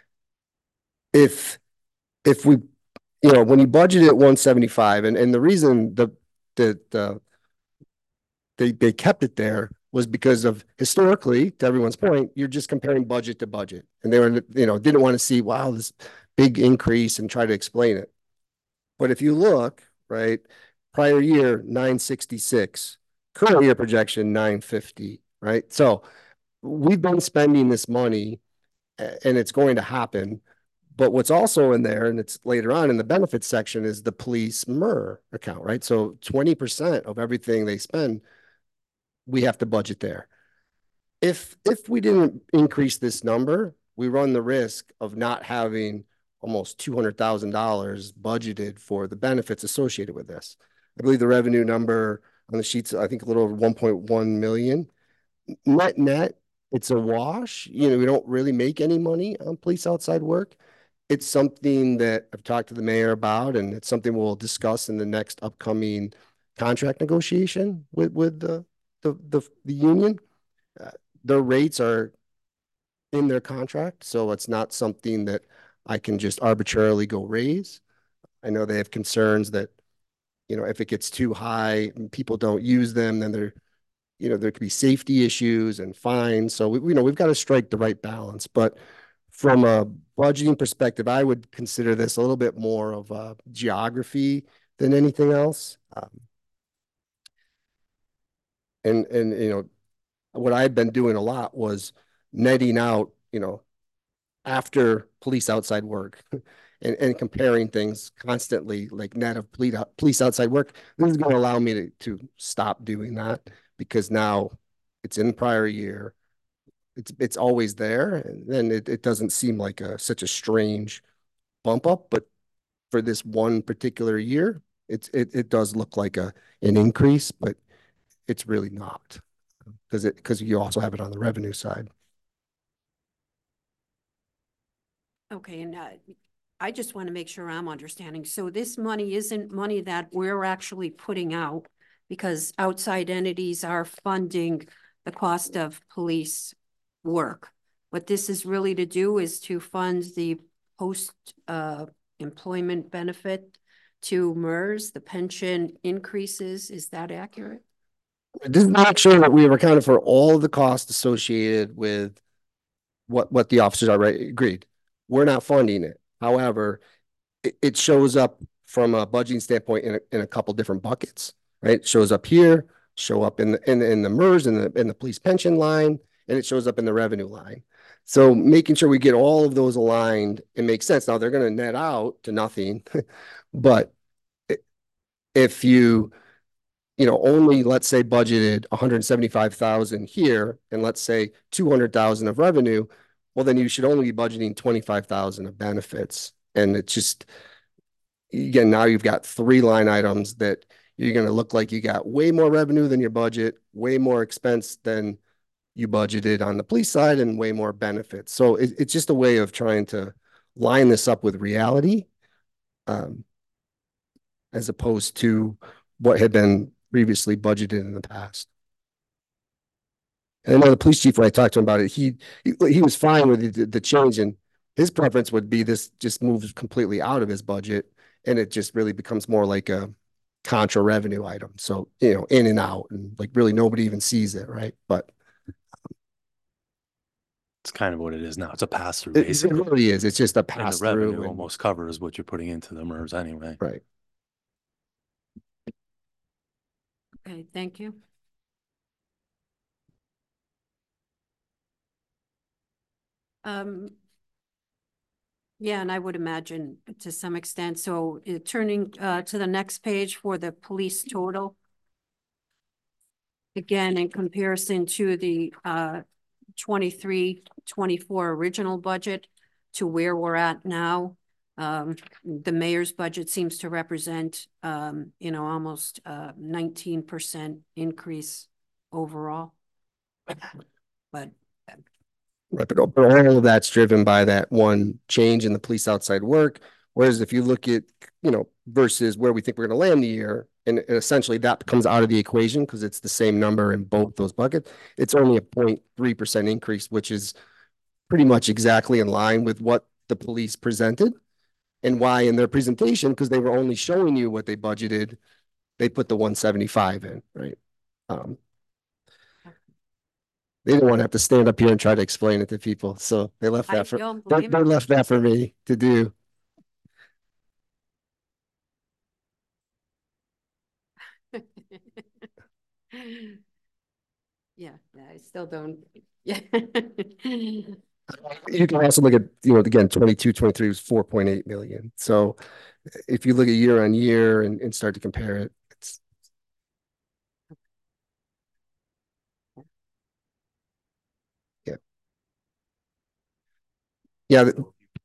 if, if we, you know, when you budget at one seventy-five and, and the reason the, the, the, they, they kept it there was because of historically, to everyone's point, you're just comparing budget to budget. And they were, you know, didn't want to see, wow, this big increase and try to explain it. But if you look, right, prior year, nine sixty-six, current year projection, nine fifty, right? So we've been spending this money and it's going to happen. But what's also in there, and it's later on in the benefits section, is the police M R R account, right? So twenty percent of everything they spend, we have to budget there. If if we didn't increase this number, we run the risk of not having almost two hundred thousand dollars budgeted for the benefits associated with this. I believe the revenue number on the sheets, I think a little over one point one million. Net net, it's a wash. You know, we don't really make any money on police outside work. It's something that I've talked to the mayor about, and it's something we'll discuss in the next upcoming contract negotiation with with the the the, the union. Uh, their rates are in their contract, so it's not something that I can just arbitrarily go raise. I know they have concerns that, you know, if it gets too high and people don't use them, then there, you know, there could be safety issues and fines. So we, you know, we've got to strike the right balance. But from a budgeting perspective, I would consider this a little bit more of a geography than anything else. Um, and, and, you know, what I've been doing a lot was netting out, you know, after police outside work and, and comparing things constantly, like net of police, police outside work. This is going to allow me to, to stop doing that because now it's in prior year. It's, it's always there. And then it, it doesn't seem like a, such a strange bump up, but for this one particular year, it's, it, it does look like a, an increase, but it's really not because it, because you also have it on the revenue side. Okay, and uh, I just want to make sure I'm understanding. So this money isn't money that we're actually putting out because outside entities are funding the cost of police work. What this is really to do is to fund the post uh, employment benefit to M E R S, the pension increases. Is that accurate? This is not sure that we have accounted for all of the costs associated with what, what the officers already agreed. We're not funding it. However, it, it shows up from a budgeting standpoint in a, in a couple different buckets, right? It shows up here, show up in the, in, in the M E R S, in the, in the police pension line, and it shows up in the revenue line. So making sure we get all of those aligned, it makes sense. Now they're going to net out to nothing, but if you, you know, only let's say budgeted one hundred seventy-five thousand here, and let's say two hundred thousand of revenue, well, then you should only be budgeting twenty-five thousand of benefits. And it's just, again, now you've got three line items that you're going to look like you got way more revenue than your budget, way more expense than you budgeted on the police side, and way more benefits. So it, it's just a way of trying to line this up with reality, um, as opposed to what had been previously budgeted in the past. And I know the police chief, when I talked to him about it, he he, he was fine with the, the change, and his preference would be this just moves completely out of his budget, and it just really becomes more like a contra revenue item. So, you know, in and out, and like really nobody even sees it, right? But it's kind of what it is now. It's a pass through, it, it basically. really is. It's just a And pass the revenue through. And, almost covers what you're putting into the M E R S anyway. right. Okay, thank you. Um, yeah, and I would imagine to some extent. So uh, turning uh, to the next page for the police total. Again, in comparison to the uh, twenty-three twenty-four original budget to where we're at now, um, the mayor's budget seems to represent, um, you know, almost uh, nineteen percent increase overall. But Right, but all of that's driven by that one change in the police outside work. Whereas if you look at, you know, versus where we think we're going to land the year, and essentially that comes out of the equation because it's the same number in both those buckets, it's only a zero point three percent increase, which is pretty much exactly in line with what the police presented. And why in their presentation, because they were only showing you what they budgeted, they put the one seventy-five in, right? Um, They didn't want to have to stand up here and try to explain it to people. So they left I that for don't they, blame they them. left that for me to do. Yeah, yeah, I still don't. Yeah. You can also look at, you know, again, twenty-two, twenty-three was four point eight million. So if you look at year on year and, and start to compare it, it's yeah. Yeah. th-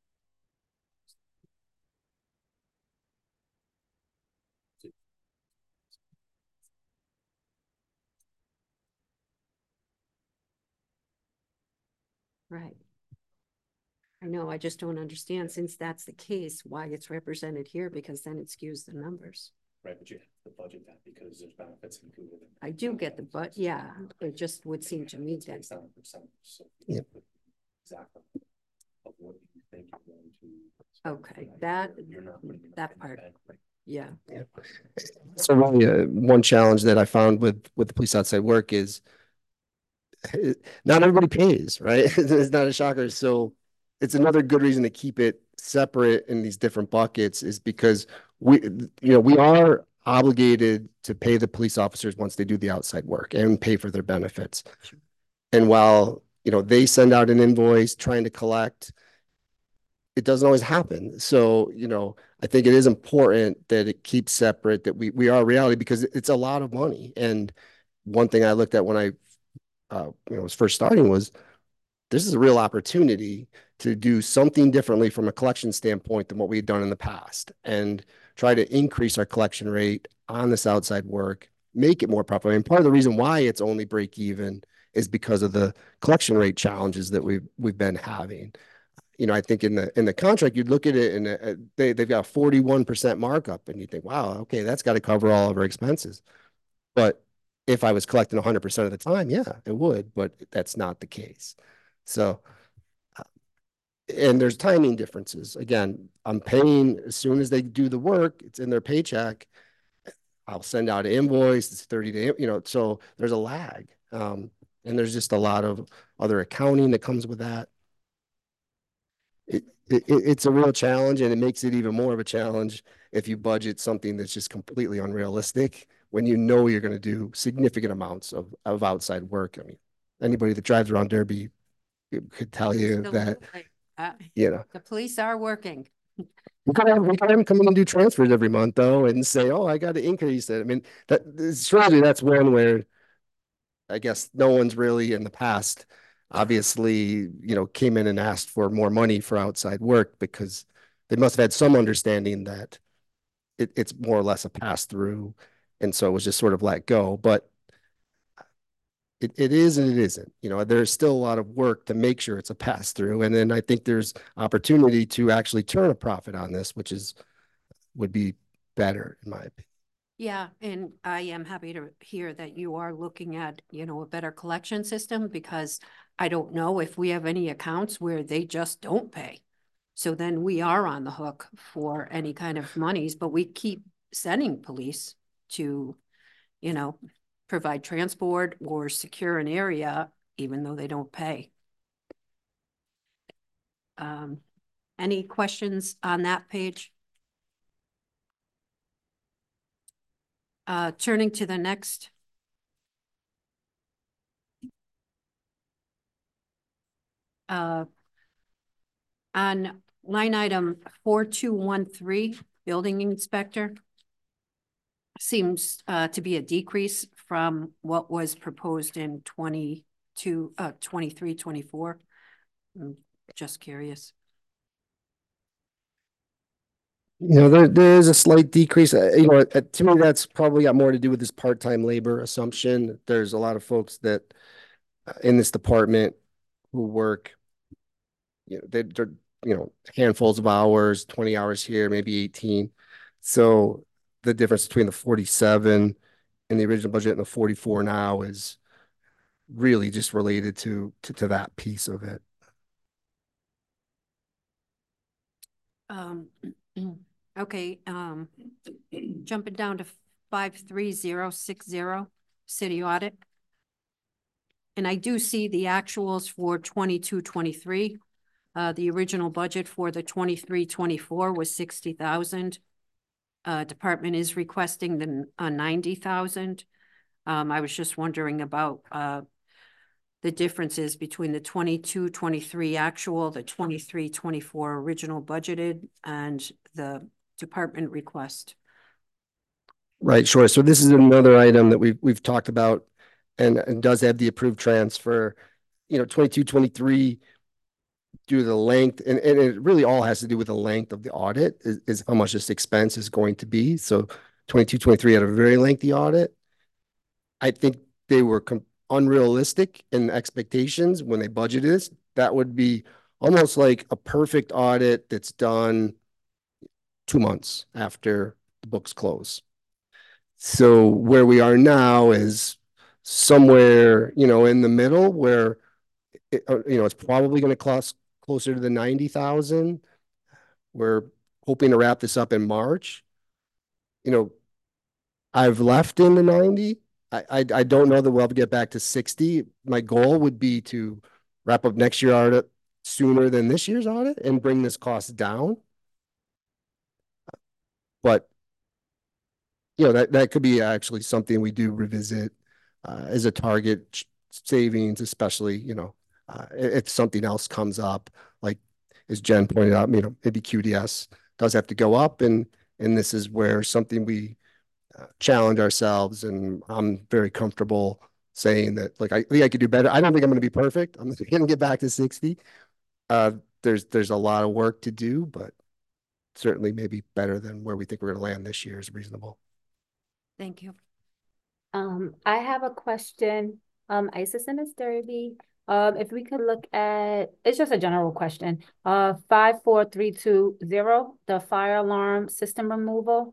Right. I know, I just don't understand, since that's the case, why it's represented here, because then it skews the numbers. Right, but you have to budget that because there's benefits included. I do get the, but yeah, it just would seem to me that, seven percent. So Yeah. exactly of what you think you're going to Okay, that, that part, yeah. So really, uh, one challenge that I found with, with the police outside work is not everybody pays, right? It's not a shocker. So it's another good reason to keep it separate in these different buckets is because we, you know, we are obligated to pay the police officers once they do the outside work and pay for their benefits. And while, you know, they send out an invoice trying to collect, it doesn't always happen. So, you know, I think it is important that it keeps separate, that we, we are a reality because it's a lot of money. And one thing I looked at when I, uh, you know, was first starting was this is a real opportunity to do something differently from a collection standpoint than what we had done in the past and try to increase our collection rate on this outside work, make it more profitable. And part of the reason why it's only break even is because of the collection rate challenges that we've, we've been having. You know, I think in the in the contract, you'd look at it and uh, they, they've got a forty-one percent markup and you think, wow, okay, that's got to cover all of our expenses. But if I was collecting one hundred percent of the time, yeah, it would, but that's not the case. So, uh, and there's timing differences. Again, I'm paying as soon as they do the work, it's in their paycheck. I'll send out an invoice, it's thirty day, you know, so there's a lag. Um, and there's just a lot of other accounting that comes with that. It, it, it's a real challenge, and it makes it even more of a challenge if you budget something that's just completely unrealistic when you know you're going to do significant amounts of, of outside work. I mean, anybody that drives around Derby could tell you that, Uh, you know, the police are working. we could have, we could have them come in and do transfers every month though and say, oh, I got to increase it. I mean, that surely that's one where I guess no one's really in the past obviously, you know, came in and asked for more money for outside work because they must have had some understanding that it, it's more or less a pass through. And so it was just sort of let go. But it, it is and it isn't. You know, there's still a lot of work to make sure it's a pass through. And then I think there's opportunity to actually turn a profit on this, which is would be better in my opinion. Yeah, and I am happy to hear that you are looking at, you know, a better collection system because I don't know if we have any accounts where they just don't pay. So then we are on the hook for any kind of monies, but we keep sending police to, you know, provide transport or secure an area, even though they don't pay. Um, any questions on that page? Uh, turning to the next. Uh, on line item four two one three, building inspector, seems uh, to be a decrease from what was proposed in twenty-two, uh, twenty-three, twenty-four. I'm just curious. You know, there, there is a slight decrease. Uh, you know, uh, to me, that's probably got more to do with this part-time labor assumption. There's a lot of folks that uh, in this department who work, you know, they, they're, you know, handfuls of hours, twenty hours here, maybe eighteen. So the difference between the forty-seven in the original budget and the forty-four now is really just related to, to, to that piece of it. Um, okay, um, jumping down to five three zero six zero, city audit. And I do see the actuals for twenty-two, twenty-three. Uh, the original budget for the twenty-three, twenty-four was sixty thousand. Uh, department is requesting the uh, ninety thousand. Um, I was just wondering about uh, the differences between the twenty-two, twenty-three actual, the twenty-three, twenty-four original budgeted, and the department request. Right, sure. So this is another item that we've we've talked about and, and does have the approved transfer. You know, twenty-two, twenty-three, due to the length, and, and it really all has to do with the length of the audit is, is how much this expense is going to be. So twenty-two, twenty-three had a very lengthy audit. I think they were unrealistic in expectations when they budgeted this. That would be almost like a perfect audit that's done two months after the books close. So where we are now is somewhere, you know, in the middle where, it, you know, it's probably going to cost closer to the ninety thousand, we're hoping to wrap this up in March. You know, I've left in the ninety. I, I, I don't know that we'll ever get back to sixty. My goal would be to wrap up next year audit sooner than this year's audit and bring this cost down. But, you know, that, that could be actually something we do revisit uh, as a target savings, especially, you know, uh, if something else comes up, like as Jen pointed out, you know, maybe Q D S does have to go up, and and this is where something we uh, challenge ourselves, and I'm very comfortable saying that, like, I think I could do better. I don't think I'm going to be perfect. I'm going to get back to sixty. Uh, there's there's a lot of work to do, but certainly maybe better than where we think we're going to land this year is reasonable. Thank you. Um, I have a question. Um, Isis and Miss Derby. Um, if we could look at, it's just a general question. Uh, five, four, three, two, zero, the fire alarm system removal.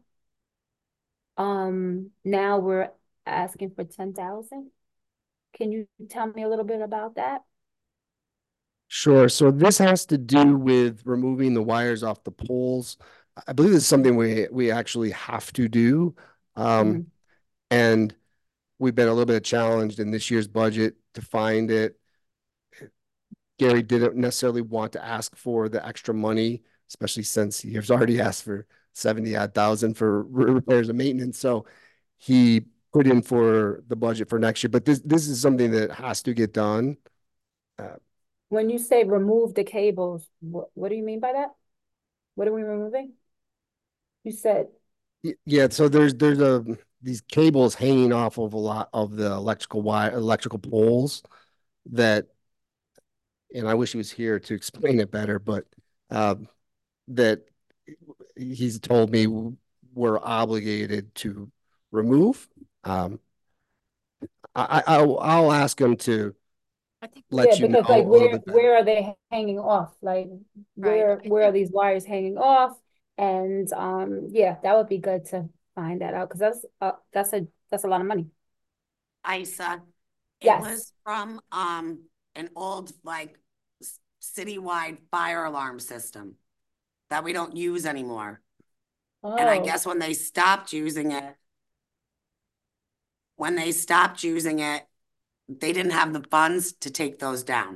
Um, now we're asking for ten thousand. Can you tell me a little bit about that? Sure. So this has to do with removing the wires off the poles. I believe this is something we we actually have to do. Um, Mhm. and we've been a little bit challenged in this year's budget to find it. Gary didn't necessarily want to ask for the extra money, especially since he has already asked for seventy odd thousand for repairs and maintenance. So he put in for the budget for next year, but this, this is something that has to get done. Uh, When you say remove the cables, what, what do you mean by that? What are we removing? You said, y- yeah, so there's, there's a, these cables hanging off of a lot of the electrical wire, electrical poles that, and I wish he was here to explain it better, but, um, that he's told me we're obligated to remove. Um, I, I, I'll, I'll ask him to I think, yeah, let you know because like a little where bit better. where are they hanging off? Like where Right. I where are think- these wires hanging off? And um yeah, that would be good to find that out because that's uh that's a that's a lot of money. Isa, it Yes. was from um an old like s- citywide fire alarm system that we don't use anymore. And I Oh, guess when they stopped using it, when they stopped using it, they didn't have the funds to take those down.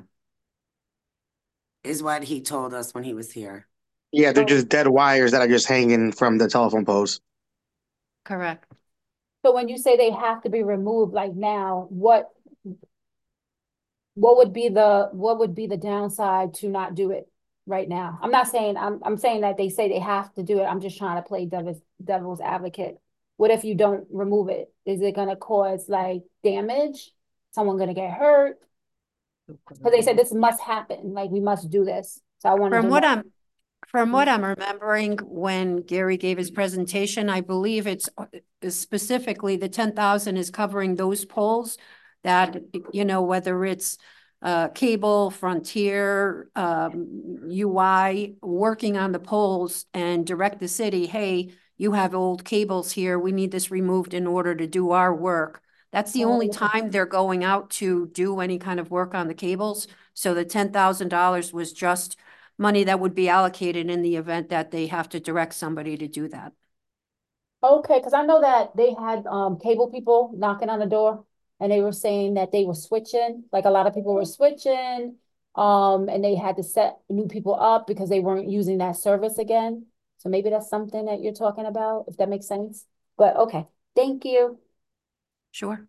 Is what he told us when he was here. Yeah, they're Oh. just dead wires that are just hanging from the telephone poles. Correct. so when you say they have to be removed like now, what what would be the what would be the downside to not do it right now? I'm not saying I'm I'm saying that they say they have to do it. I'm just trying to play devil's devil's advocate. What if you don't remove it? Is it gonna cause like damage? Someone gonna get hurt? Because they said this must happen, like we must do this. So I wanted to From what know. I'm, from what I'm remembering, when Gary gave his presentation, I believe it's uh, specifically the ten thousand is covering those poles that, you know, whether it's uh, cable, Frontier, um, U I, working on the poles and direct the city, hey, you have old cables here. We need this removed in order to do our work. That's the only Oh. time they're going out to do any kind of work on the cables. So the ten thousand dollars was just money that would be allocated in the event that they have to direct somebody to do that. Okay, because I know that they had um cable people knocking on the door and they were saying that they were switching, like a lot of people were switching. Um, and they had to set new people up because they weren't using that service again. So maybe that's something that you're talking about, if that makes sense. But okay, thank you. Sure.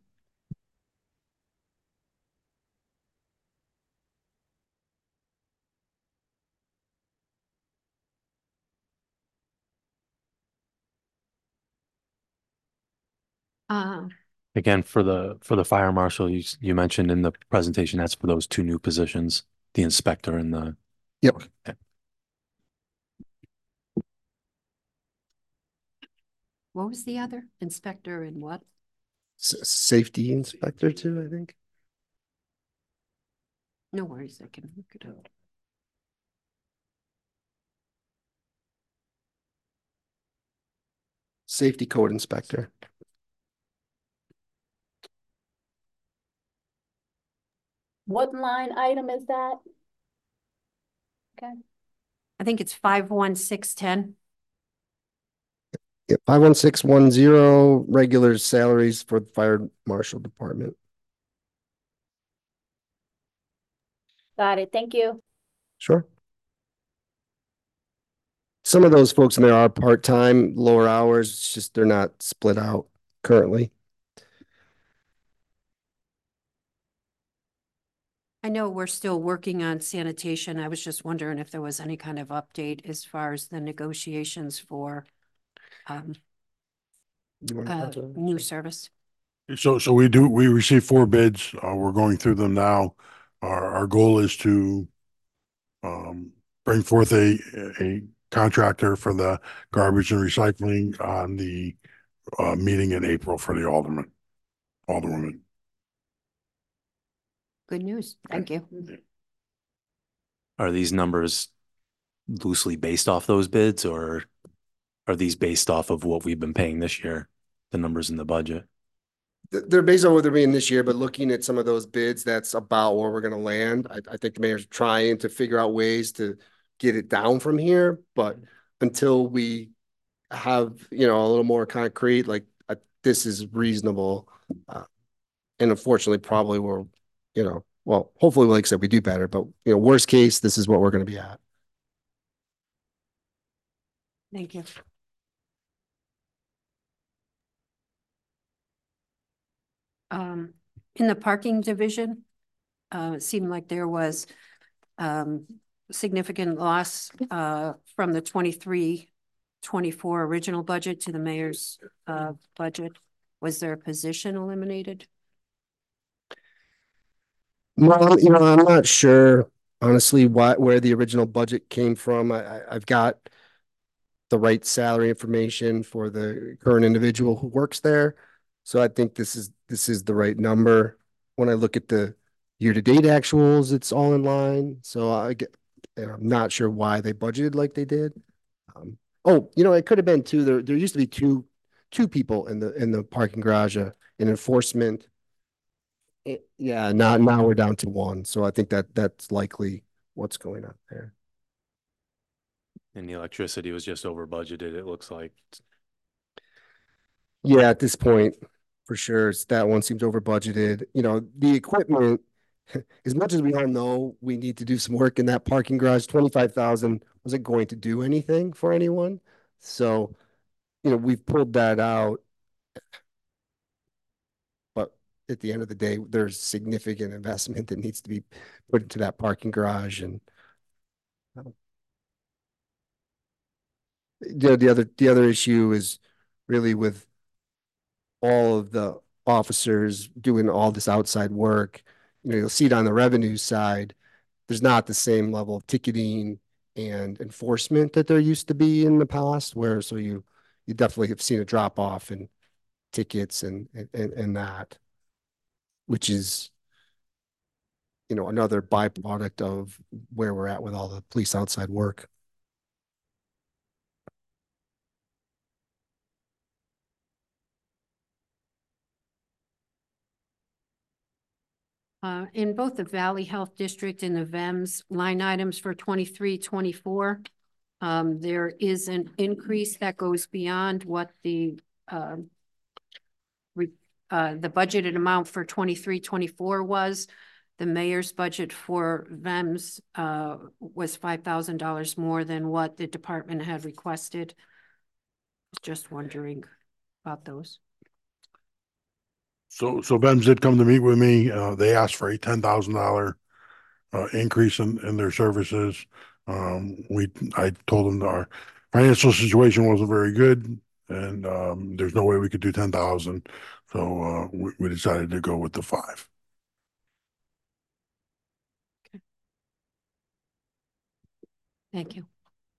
Uh, Again, for the, for the fire marshal, you, s- you mentioned in the presentation, that's for those two new positions, the inspector and the. Yep. what was the other? Inspector and what? S- safety inspector too, I think. No worries, I can look it up. Safety code inspector. What line item is that? Okay. I think it's five one six ten. Yeah, five one six one zero, regular salaries for the fire marshal department. Got it. Thank you. Sure. Some of those folks in there are part-time, lower hours, it's just they're not split out currently. I know we're still working on sanitation. I was just wondering if there was any kind of update as far as the negotiations for um, You wanna uh, touch on that? new service. So, so we do, we received four bids. Uh, we're going through them now. Our, our goal is to um, bring forth a, a contractor for the garbage and recycling on the uh, meeting in April for the alderman, alderwoman. Good news. Thank you. Are these numbers loosely based off those bids, or are these based off of what we've been paying this year, the numbers in the budget? Th- They're based on what they're being this year, but looking at some of those bids, that's about where we're gonna land. I, I think the mayor's trying to figure out ways to get it down from here, but until we have, you know, a little more concrete, like, uh, this is reasonable. Uh, and unfortunately, probably we'll, you know, well, hopefully, like I said, we do better, but, you know, worst case, this is what we're gonna be at. Thank you. Um, in the parking division, uh, it seemed like there was um, significant loss uh, from the twenty-three twenty-four original budget to the mayor's uh, budget. Was there a position eliminated? Well, you know, I'm not sure honestly why, where the original budget came from. I, I, I've got the right salary information for the current individual who works there. So I think this is, this is the right number. When I look at the year-to-date actuals, it's all in line. So I get, and I'm not sure why they budgeted like they did. Um, oh, you know, it could have been two. There, there used to be two, two people in the, in the parking garage, uh, in enforcement. It, yeah, now, now we're down to one. So I think that that's likely what's going on there. And the electricity was just over budgeted, it looks like. Yeah, at this point, for sure, it's, that one seems over budgeted. You know, the equipment, as much as we all know we need to do some work in that parking garage, twenty-five thousand wasn't going to do anything for anyone. So, you know, we've pulled that out. But at the end of the day, there's significant investment that needs to be put into that parking garage. And um, the, the other, the other issue is really with all of the officers doing all this outside work. You know, you'll see it on the revenue side. There's not the same level of ticketing and enforcement that there used to be in the past, where so you you definitely have seen a drop off in tickets and and and that, which is, you know, another byproduct of where we're at with all the police outside work. Uh, in both the Valley Health District and the V E M S line items for twenty-three twenty-four, um, there is an increase that goes beyond what the um, re, uh, the budgeted amount for twenty-three twenty-four was. The mayor's budget for V E M S uh, was five thousand dollars more than what the department had requested. Just wondering about those. So, so V E M S did come to meet with me. Uh, they asked for a ten thousand dollar uh, increase in, in their services. Um, we, I told them that our financial situation wasn't very good, and um, there's no way we could do ten thousand. So uh, we, we decided to go with the five. Okay. Thank you.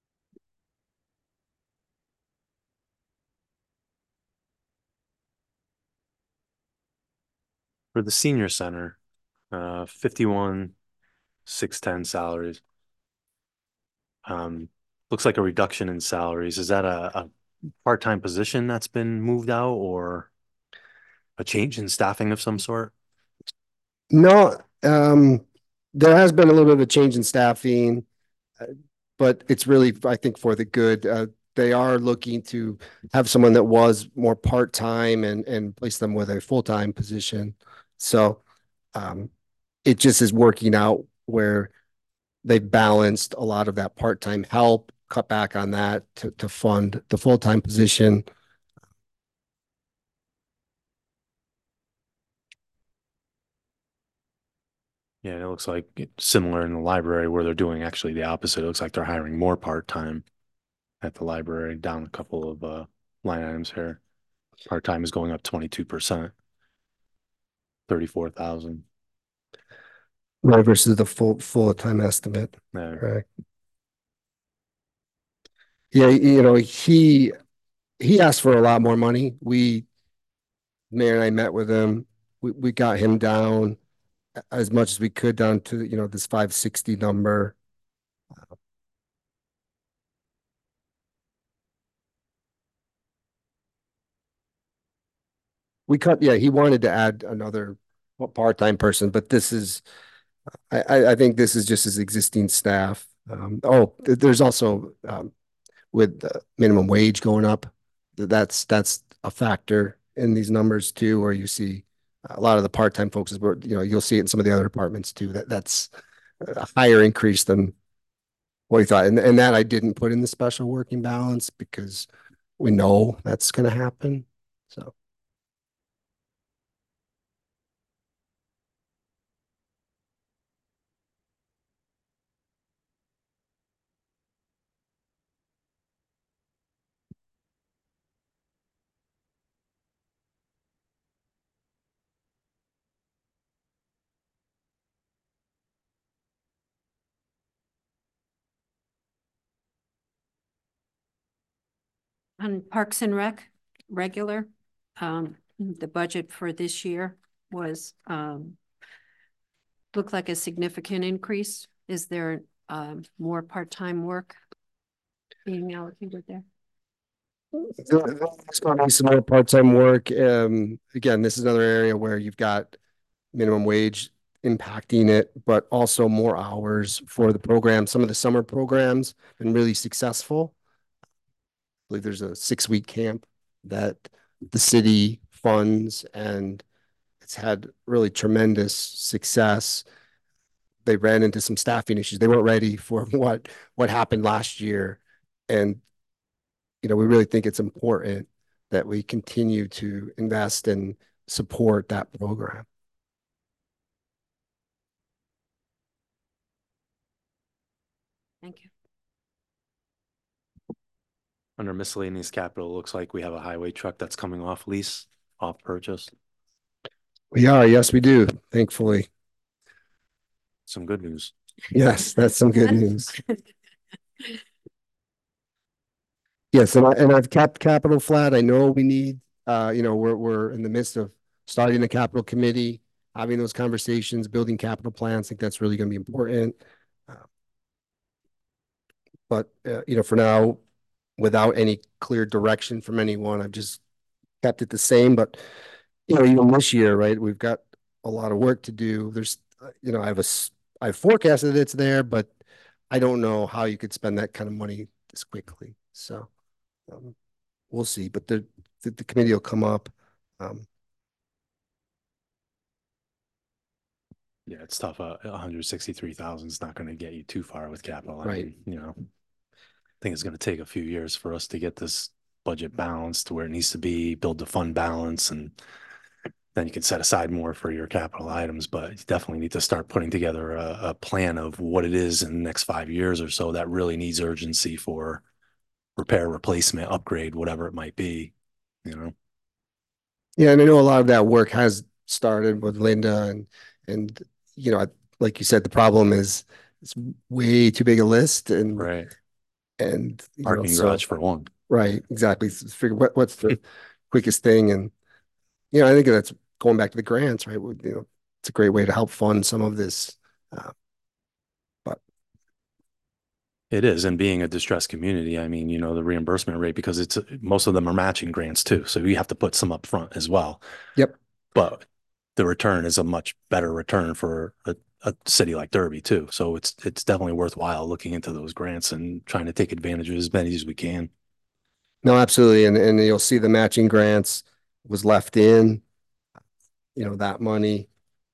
For the senior center, uh, fifty-one, six ten salaries. Um, looks like a reduction in salaries. Is that a, a part-time position that's been moved out, or a change in staffing of some sort? No, um, there has been a little bit of a change in staffing. Uh, but it's really, I think, for the good. Uh, they are looking to have someone that was more part-time and, and place them with a full-time position. So um, it just is working out where they've balanced a lot of that part-time help, cut back on that to, to fund the full-time position. Yeah, and it looks like it's similar in the library where they're doing actually the opposite. It looks like they're hiring more part-time at the library, down a couple of uh, line items here. Part-time is going up twenty-two percent, thirty-four thousand. Right, versus the full, full-time estimate. Yeah. Correct. Yeah, you know, he, he asked for a lot more money. We, Mayor and I met with him. We, we got him down as much as we could down to, you know, this five sixty number. We cut, yeah, he wanted to add another part-time person, but this is, I, I, I think this is just his existing staff. Um, oh, th- there's also, um, with the minimum wage going up, th- that's, that's a factor in these numbers too, where you see a lot of the part-time folks is, you know, you'll see it in some of the other departments too, that that's a higher increase than what we thought. And, and that I didn't put in the special working balance because we know that's going to happen. So. On Parks and Rec, regular, um, the budget for this year was, um, looked like a significant increase. Is there, um, more part-time work being allocated there? There's going to be some more part-time work. Um, again, this is another area where you've got minimum wage impacting it, but also more hours for the program. Some of the summer programs have been really successful. I believe there's a six-week camp that the city funds, and it's had really tremendous success. They ran into some staffing issues. They weren't ready for what what happened last year, and you know, we really think it's important that we continue to invest and support that program. Thank you. Under miscellaneous capital, it looks like we have a highway truck that's coming off lease, off purchase. We are, yes, we do, thankfully. Some good news. Yes, that's some good news. Yes, and I and I've kept capital flat. I know we need, uh, you know, we're we're in the midst of starting the capital committee, having those conversations, building capital plans. I think that's really going to be important. Uh, but uh, you know, for now, without any clear direction from anyone, I've just kept it the same. But you know, even this year, right, we've got a lot of work to do. There's, you know, I have a, I forecasted it's there, but I don't know how you could spend that kind of money this quickly. So. Um, we'll see, but the, the, the committee will come up. Um, Yeah, it's tough. Uh, one hundred sixty-three thousand is not going to get you too far with capital. I Right. mean, you know, I think it's going to take a few years for us to get this budget balanced to where it needs to be, build the fund balance, and then you can set aside more for your capital items. But you definitely need to start putting together a, a plan of what it is in the next five years or so that really needs urgency for repair, replacement, upgrade, whatever it might be, you know? yeah, and I know a lot of that work has started with Linda, and and you know, like you said, the problem is it's way too big a list, and right, and you know, parking so- garage for one. right, exactly. So figure what what's the quickest thing, and you know, I think that's going back to the grants, right? You know, it's a great way to help fund some of this. Uh, but It is, and being a distressed community, I mean, you know, the reimbursement rate, because it's, most of them are matching grants too, so you have to put some up front as well. Yep. But the return is a much better return for a a city like Derby too. So it's, it's definitely worthwhile looking into those grants and trying to take advantage of as many as we can. No, absolutely. And, and you'll see the matching grants was left in, you know, that money.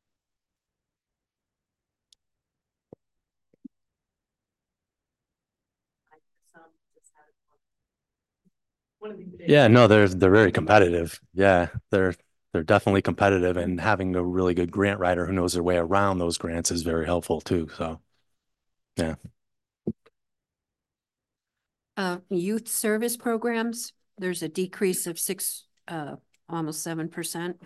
Yeah, no, they're, they're very competitive. Yeah, they're, they're definitely competitive, and having a really good grant writer who knows their way around those grants is very helpful too. So, yeah. Uh, youth service programs, there's a decrease of six, uh, almost seven percent.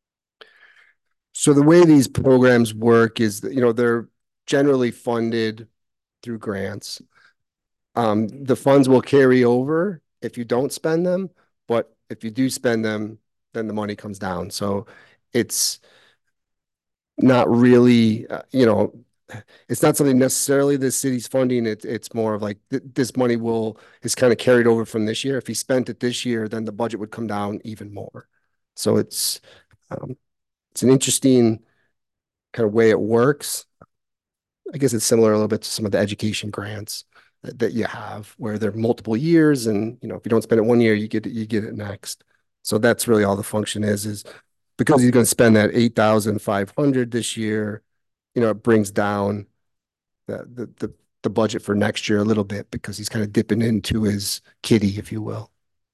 So the way these programs work is that, you know, they're generally funded through grants. Um, the funds will carry over if you don't spend them, but if you do spend them, then the money comes down. So it's not really, uh, you know, it's not something necessarily the city's funding. It, it's more of like th this money will is kind of carried over from this year. If he spent it this year, then the budget would come down even more. So it's um, it's an interesting kind of way it works. I guess it's similar a little bit to some of the education grants that, that you have, where they're multiple years, and you know, if you don't spend it one year, you get it, you get it next. So that's really all the function is, is because he's going to spend that eight thousand five hundred this year, you know, it brings down the, the, the, the budget for next year a little bit, because he's kind of dipping into his kitty, if you will.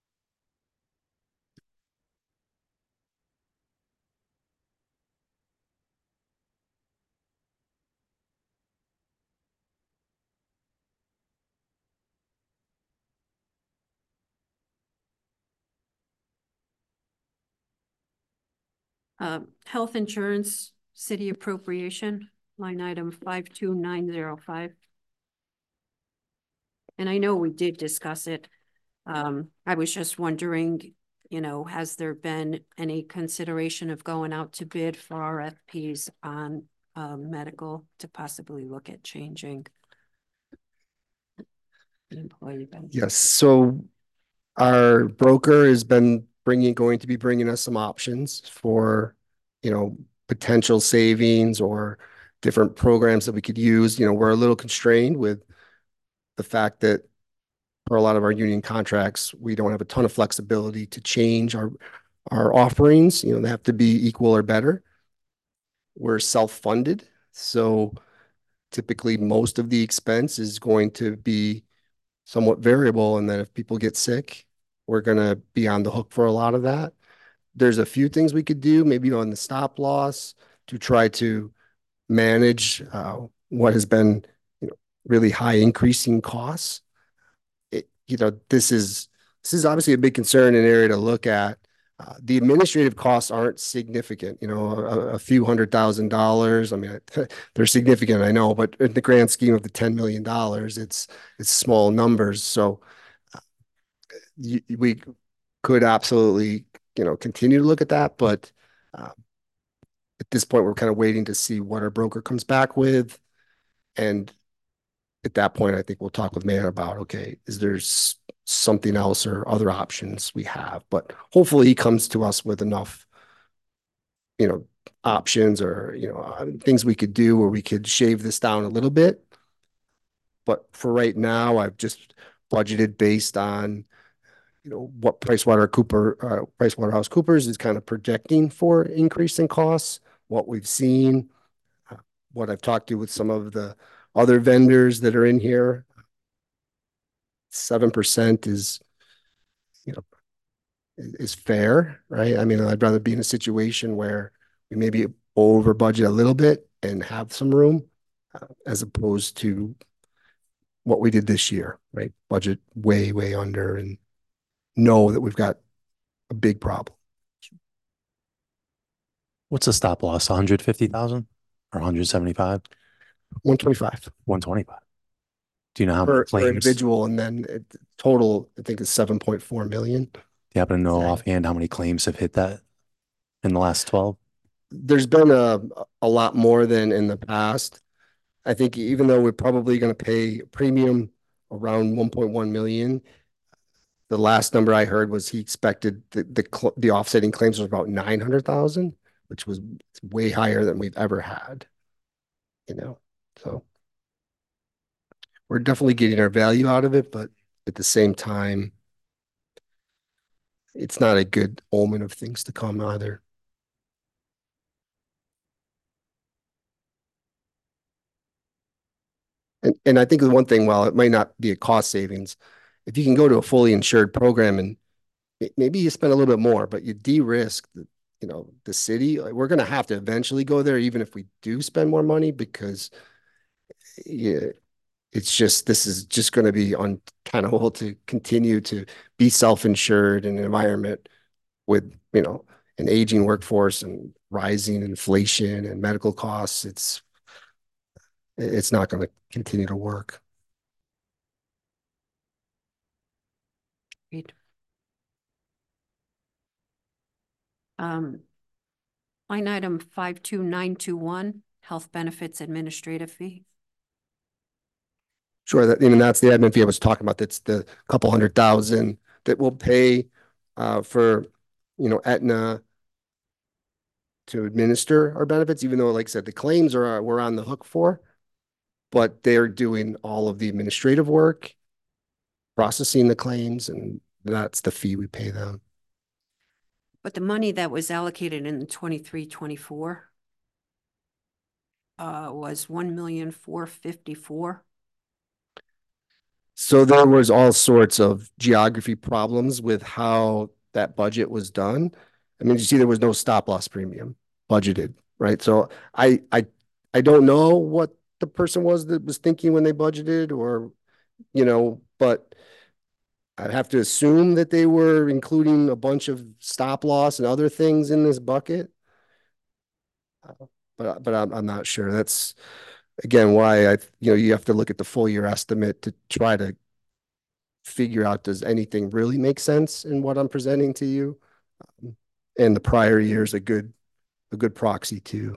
Uh, health insurance, city appropriation, line item five two nine zero five. And I know we did discuss it. Um, I was just wondering, you know, has there been any consideration of going out to bid for R F Ps on um, medical to possibly look at changing the employee benefit? Yes. So our broker has been bringing, going to be bringing us some options for, you know, potential savings or different programs that we could use. You know, we're a little constrained with the fact that for a lot of our union contracts, we don't have a ton of flexibility to change our, our offerings. You know, they have to be equal or better. We're self-funded, so typically most of the expense is going to be somewhat variable, and then if people get sick, we're going to be on the hook for a lot of that. There's a few things we could do, maybe on the stop loss, to try to manage uh, what has been, you know, really high increasing costs. It, you know, this is this is obviously a big concern and area to look at. Uh, the administrative costs aren't significant, you know, a, a few hundred thousand dollars. I mean, they're significant, I know, but in the grand scheme of the ten million dollars, it's it's small numbers. So uh, you, we could absolutely, you know, continue to look at that, but uh, at this point, we're kind of waiting to see what our broker comes back with, and at that point, I think we'll talk with Mayor about, okay, is there something else or other options we have? But hopefully he comes to us with enough, you know, options or, you know, things we could do where we could shave this down a little bit. But for right now, I've just budgeted based on, you know, what PricewaterhouseCooper, uh, PricewaterhouseCoopers is kind of projecting for increase in costs, what we've seen, uh, what I've talked to with some of the other vendors that are in here. seven percent is, you know, is fair, right? I mean, I'd rather be in a situation where we maybe over budget a little bit and have some room, uh, as opposed to what we did this year, right? Budget way, way under, and know that we've got a big problem. What's the stop loss? one hundred fifty thousand or one hundred seventy-five? one twenty-five. one twenty-five. Do you know how per, many claims? per individual, and then it, total, I think, is seven point four million. Do you happen to know Sorry. offhand how many claims have hit that in the last twelve? There's been a a lot more than in the past. I think even though we're probably going to pay a premium around one point one million, the last number I heard was he expected the the, the offsetting claims was about nine hundred thousand, which was way higher than we've ever had. you know, so we're definitely getting our value out of it, but at the same time, it's not a good omen of things to come either. And, and I think the one thing, while it might not be a cost savings, if you can go to a fully insured program and maybe you spend a little bit more, but you de-risk the, you know, the city, like, we're going to have to eventually go there, even if we do spend more money, because yeah, it's just, this is just going to be untenable to continue to be self-insured in an environment with, you know, an aging workforce and rising inflation and medical costs. It's, it's not going to continue to work. Great. Um, line item five two nine two one, health benefits administrative fee. Sure, that, and that's the admin fee I was talking about. That's the couple hundred thousand that we'll pay uh, for, you know, Aetna to administer our benefits, even though, like I said, the claims are, we're on the hook for, but they're doing all of the administrative work, processing the claims, and that's the fee we pay them. But the money that was allocated in the twenty-three twenty-four uh, was one million four fifty-four. So there was all sorts of geography problems with how that budget was done. I mean, you see, there was no stop loss premium budgeted, right? So I, I, I don't know what the person was that was thinking when they budgeted, or, you know, but I'd have to assume that they were including a bunch of stop loss and other things in this bucket. Uh, but, but I'm, I'm not sure. That's, again, why I, you know, you have to look at the full year estimate to try to figure out, does anything really make sense in what I'm presenting to you? Um, and the prior year is a good, a good proxy too.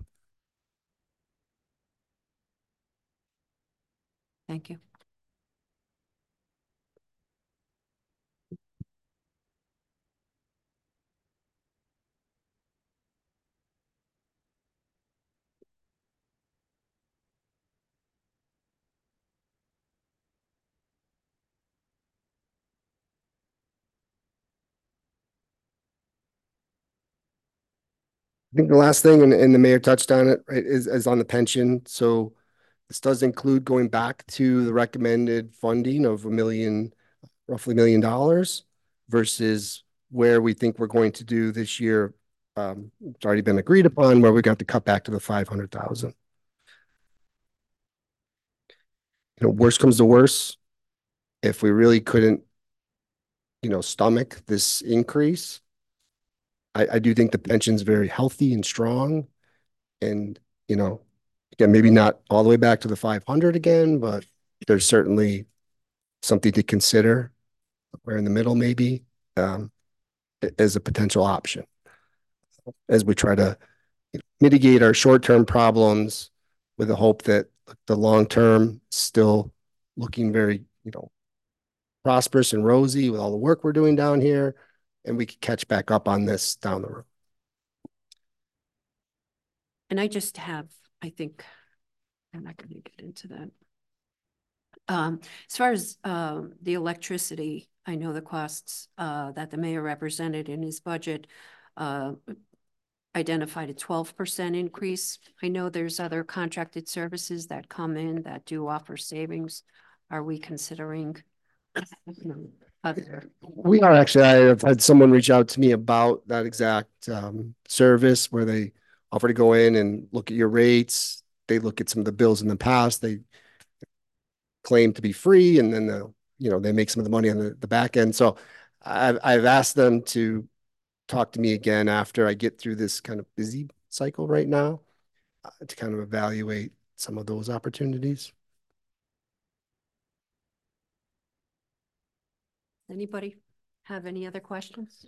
Thank you. I think the last thing, and, and the mayor touched on it, right, is, is on the pension. So this does include going back to the recommended funding of a million, roughly a million dollars versus where we think we're going to do this year. Um, it's already been agreed upon, where we got to cut back to the five hundred thousand. You know, worst comes to worst, if we really couldn't, you know, stomach this increase, I, I do think the pension's very healthy and strong. And, you know, again, maybe not all the way back to the five hundred again, but there's certainly something to consider. We're in the middle, maybe, um, as a potential option as we try to, you know, mitigate our short-term problems with the hope that the long-term still looking very, you know, prosperous and rosy with all the work we're doing down here, and we can catch back up on this down the road. And I just have, I think, I'm not going to get into that. Um, as far as uh, the electricity, I know the costs uh, that the mayor represented in his budget uh, identified a twelve percent increase. I know there's other contracted services that come in that do offer savings. Are we considering you know, other? We are actually. I have had someone reach out to me about that exact um, service where they offer to go in and look at your rates. They look at some of the bills in the past. They claim to be free, and then they'll, you know, they make some of the money on the, the back end. So I've, I've asked them to talk to me again after I get through this kind of busy cycle right now uh, to kind of evaluate some of those opportunities. Anybody have any other questions?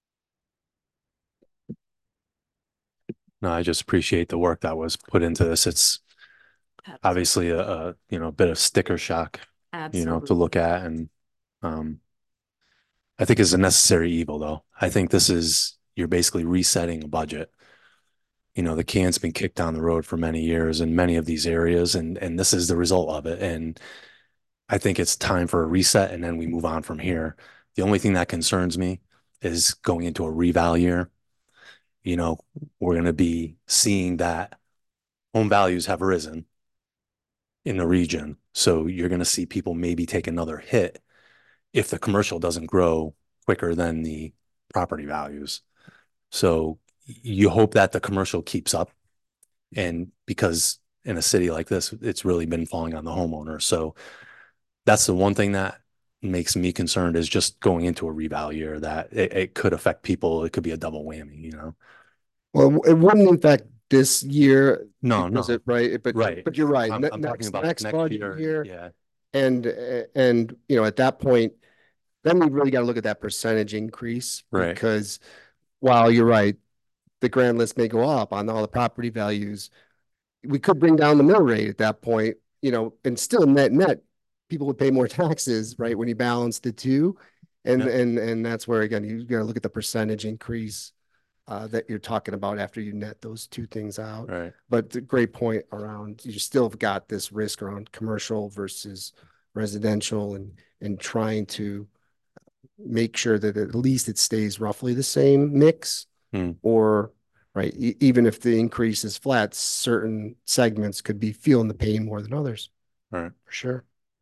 No, I just appreciate the work that was put into this. It's Absolutely. obviously a, a, you know, bit of sticker shock, Absolutely. you know, to look at. And um, I think it's a necessary evil, though. I think this is, you're basically resetting a budget. you know, the can's been kicked down the road for many years in many of these areas, and and this is the result of it. And I think it's time for a reset, and then we move on from here. The only thing that concerns me is going into a reval year. You know, we're going to be seeing that home values have risen in the region. So you're going to see people maybe take another hit if the commercial doesn't grow quicker than the property values. So you hope that the commercial keeps up. And because in a city like this, it's really been falling on the homeowner. So that's the one thing that makes me concerned, is just going into a reval year, that it, it could affect people. It could be a double whammy, you know? Well, it wouldn't affect this year. No, no. Is it right? But, Right. but you're right. I'm, Ne- I'm next, talking about next next budget year. year. Yeah. And, uh, and, you know, at that point, then we really got to look at that percentage increase. Right. Because while you're right, the grand list may go up on all the property values, we could bring down the mill rate at that point, you know, and still net net, people would pay more taxes, right? When you balance the two. And, Yep. and, and that's where, again, you got to look at the percentage increase uh, that you're talking about after you net those two things out. Right. But the great point around, you still have got this risk around commercial versus residential, and, and trying to make sure that at least it stays roughly the same mix. Hmm. Or, right, e- even if the increase is flat, certain segments could be feeling the pain more than others. All right. For sure.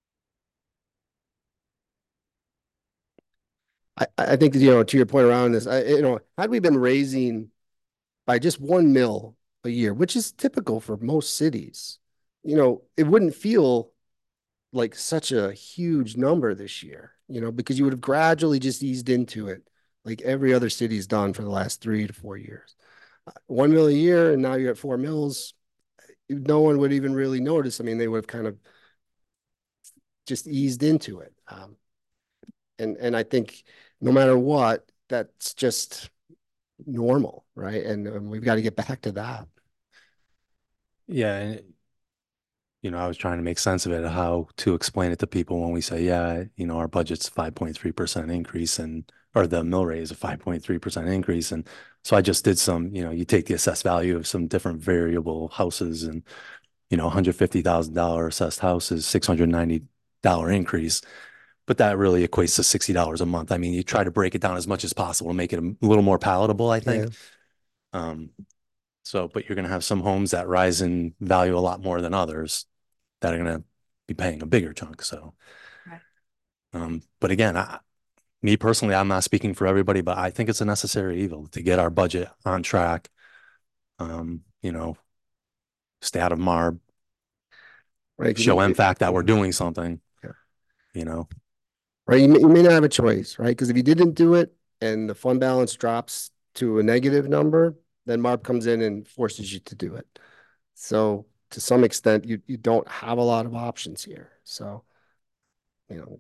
I, I think, you know, to your point around this, I, you know, had we been raising by just one mil a year, which is typical for most cities, you know, it wouldn't feel like such a huge number this year, you know, because you would have gradually just eased into it, like every other city's done for the last three to four years. Uh, one mil a year, and now you're at four mils. No one would even really notice. I mean, they would have kind of just eased into it. Um, and and I think no matter what, that's just normal, right? And um, we've got to get back to that. Yeah. And, you know, I was trying to make sense of it, how to explain it to people when we say, yeah, you know, our budget's five point three percent increase, and, or the mill rate is a five point three percent increase. And so I just did some, you know, you take the assessed value of some different variable houses, and, you know, one hundred fifty thousand dollars assessed houses, six hundred ninety dollars increase. But that really equates to sixty dollars a month. I mean, you try to break it down as much as possible to make it a little more palatable, I think. Yeah. Um, so, but you're going to have some homes that rise in value a lot more than others that are going to be paying a bigger chunk. So, right. um, but again, I, me personally, I'm not speaking for everybody, but I think it's a necessary evil to get our budget on track. Um, you know, stay out of M A R B, Right. show M FAC that we're doing something, yeah. You know. Right. You may, you may not have a choice, right? Because if you didn't do it and the fund balance drops to a negative number, then M A R B comes in and forces you to do it. So to some extent, you, you don't have a lot of options here. So, you know.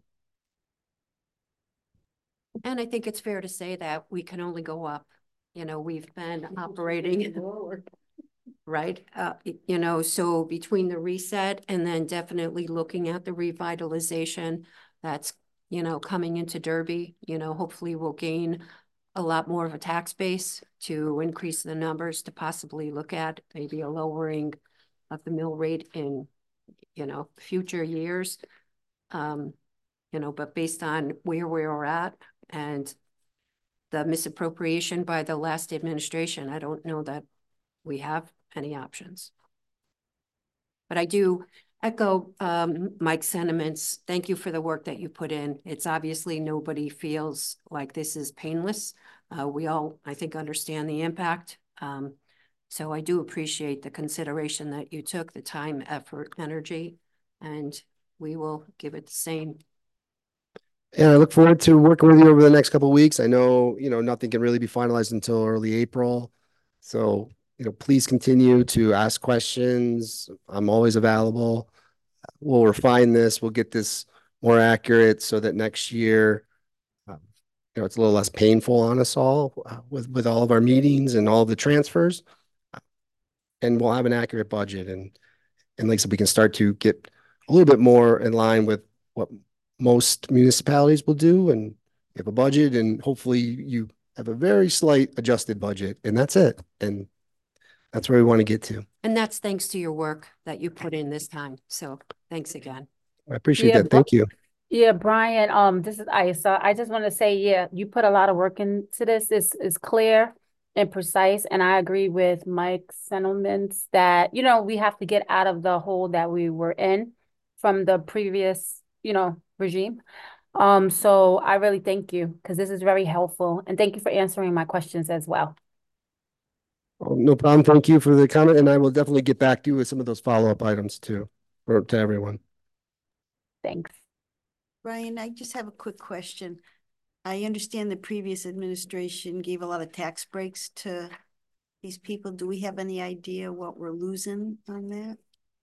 And I think it's fair to say that we can only go up. You know, we've been operating right? Uh, you know, so between the reset and then definitely looking at the revitalization that's, you know, coming into Derby, you know, hopefully we'll gain a lot more of a tax base to increase the numbers, to possibly look at maybe a lowering of the mill rate in, you know, future years. Um, you know, but based on where we are at and the misappropriation by the last administration, I don't know that we have any options. But I do echo um, Mike's sentiments. Thank you for the work that you put in. It's obviously nobody feels like this is painless. Uh, we all, I think, understand the impact. Um, so I do appreciate the consideration that you took, the time, effort, energy, and we will give it the same. And I look forward to working with you over the next couple of weeks. I know, you know, nothing can really be finalized until early April. So, you know, please continue to ask questions. I'm always available. We'll refine this. We'll get this more accurate so that next year, um, you know, it's a little less painful on us all uh, with, with all of our meetings and all of the transfers. And we'll have an accurate budget. And, and like I said, we can start to get a little bit more in line with what most municipalities will do. And you have a budget, and hopefully you have a very slight adjusted budget, and that's it. And That's where we want to get to. And that's thanks to your work that you put in this time. So thanks again. I appreciate Yeah, that. Thank you. Yeah, Brian, um, this is Isa. I just want to say, yeah, you put a lot of work into this. This is clear and precise, and I agree with Mike's sentiments that, you know, we have to get out of the hole that we were in from the previous, you know, regime. Um, so I really thank you because this is very helpful, and thank you for answering my questions as well. Oh, no problem. Thank you for the comment, and I will definitely get back to you with some of those follow-up items too, or to everyone. Thanks. Brian, I just have a quick question. I understand the previous administration gave a lot of tax breaks to these people. Do we have any idea what we're losing on that?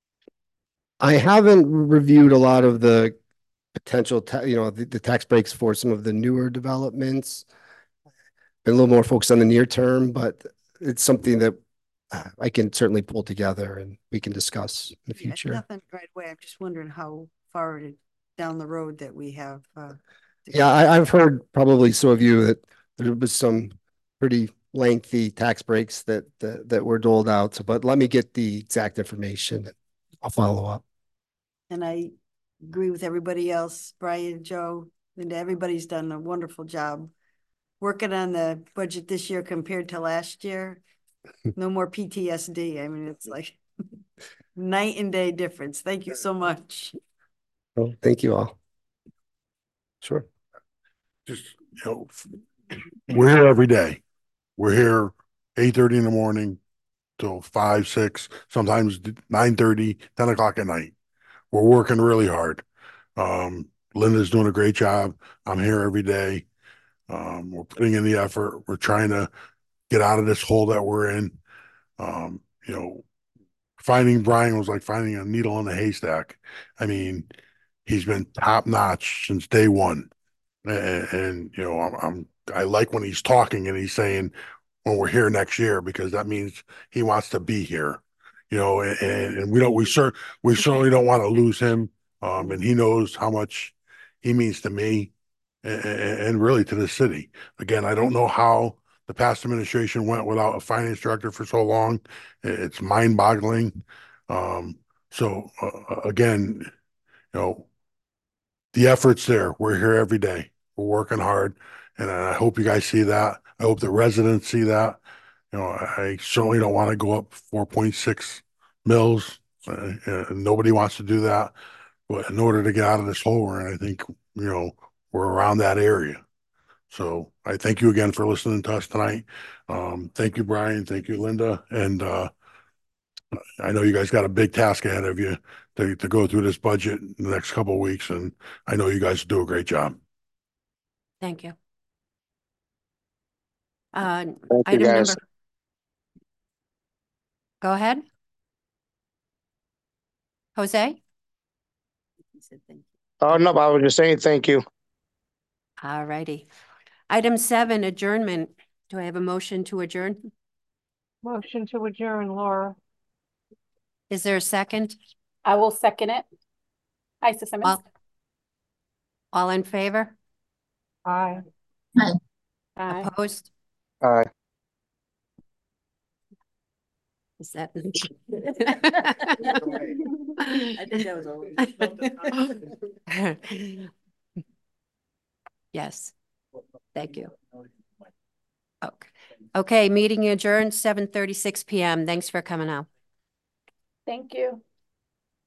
I haven't reviewed a lot of the potential, ta- you know, the, the tax breaks for some of the newer developments. Been a little more focused on the near term, but it's something that uh, I can certainly pull together and we can discuss in the Yeah, future. nothing right away. I'm just wondering how far it- down the road that we have. Uh, to Yeah, I, I've heard probably so of you that there was some pretty lengthy tax breaks that, that, that were doled out. So, but let me get the exact information. I'll follow up. And I agree with everybody else, Brian, Joe, and everybody's done a wonderful job working on the budget this year compared to last year. No more P T S D. I mean, it's like night and day difference. Thank you so much. Well, thank you all. Sure. Just, you know, we're here every day. We're here eight thirty in the morning till five, six, sometimes nine thirty, ten o'clock at night. We're working really hard. Um, Linda's doing a great job. I'm here every day. Um, we're putting in the effort. We're trying to get out of this hole that we're in. Um, you know, finding Brian was like finding a needle in a haystack. I mean, he's been top notch since day one. And, and you know, I'm, I'm I like when he's talking and he's saying when we're here next year because that means he wants to be here. You know, and, and we don't we cer- we certainly don't want to lose him. Um, and he knows how much he means to me and, and really to the city. Again, I don't know how the past administration went without a finance director for so long. It's mind-boggling. Um, so uh, again, you know, the effort's there. We're here every day. We're working hard, and I hope you guys see that. I hope the residents see that. You know, I certainly don't want to go up four point six mils. Uh, uh, nobody wants to do that. But in order to get out of this hole we're in, I think, you know, we're around that area. So I thank you again for listening to us tonight. Um, thank you, Brian. Thank you, Linda. And uh, I know you guys got a big task ahead of you to, to go through this budget in the next couple of weeks. And I know you guys do a great job. Thank you. Uh, Thank you, item guys. number. Go ahead. Jose? He said thank you. Oh, no, I was just saying thank you. All righty. Item seven, adjournment. Do I have a motion to adjourn? Motion to adjourn, Laura. Is there a second? I will second it. Isa Simmons. All, all in favor? Aye. Aye. Opposed? Aye. Is that? I think that was all. Yes. Thank you. Okay. Okay, meeting adjourned, seven thirty-six P M Thanks for coming out. Thank you.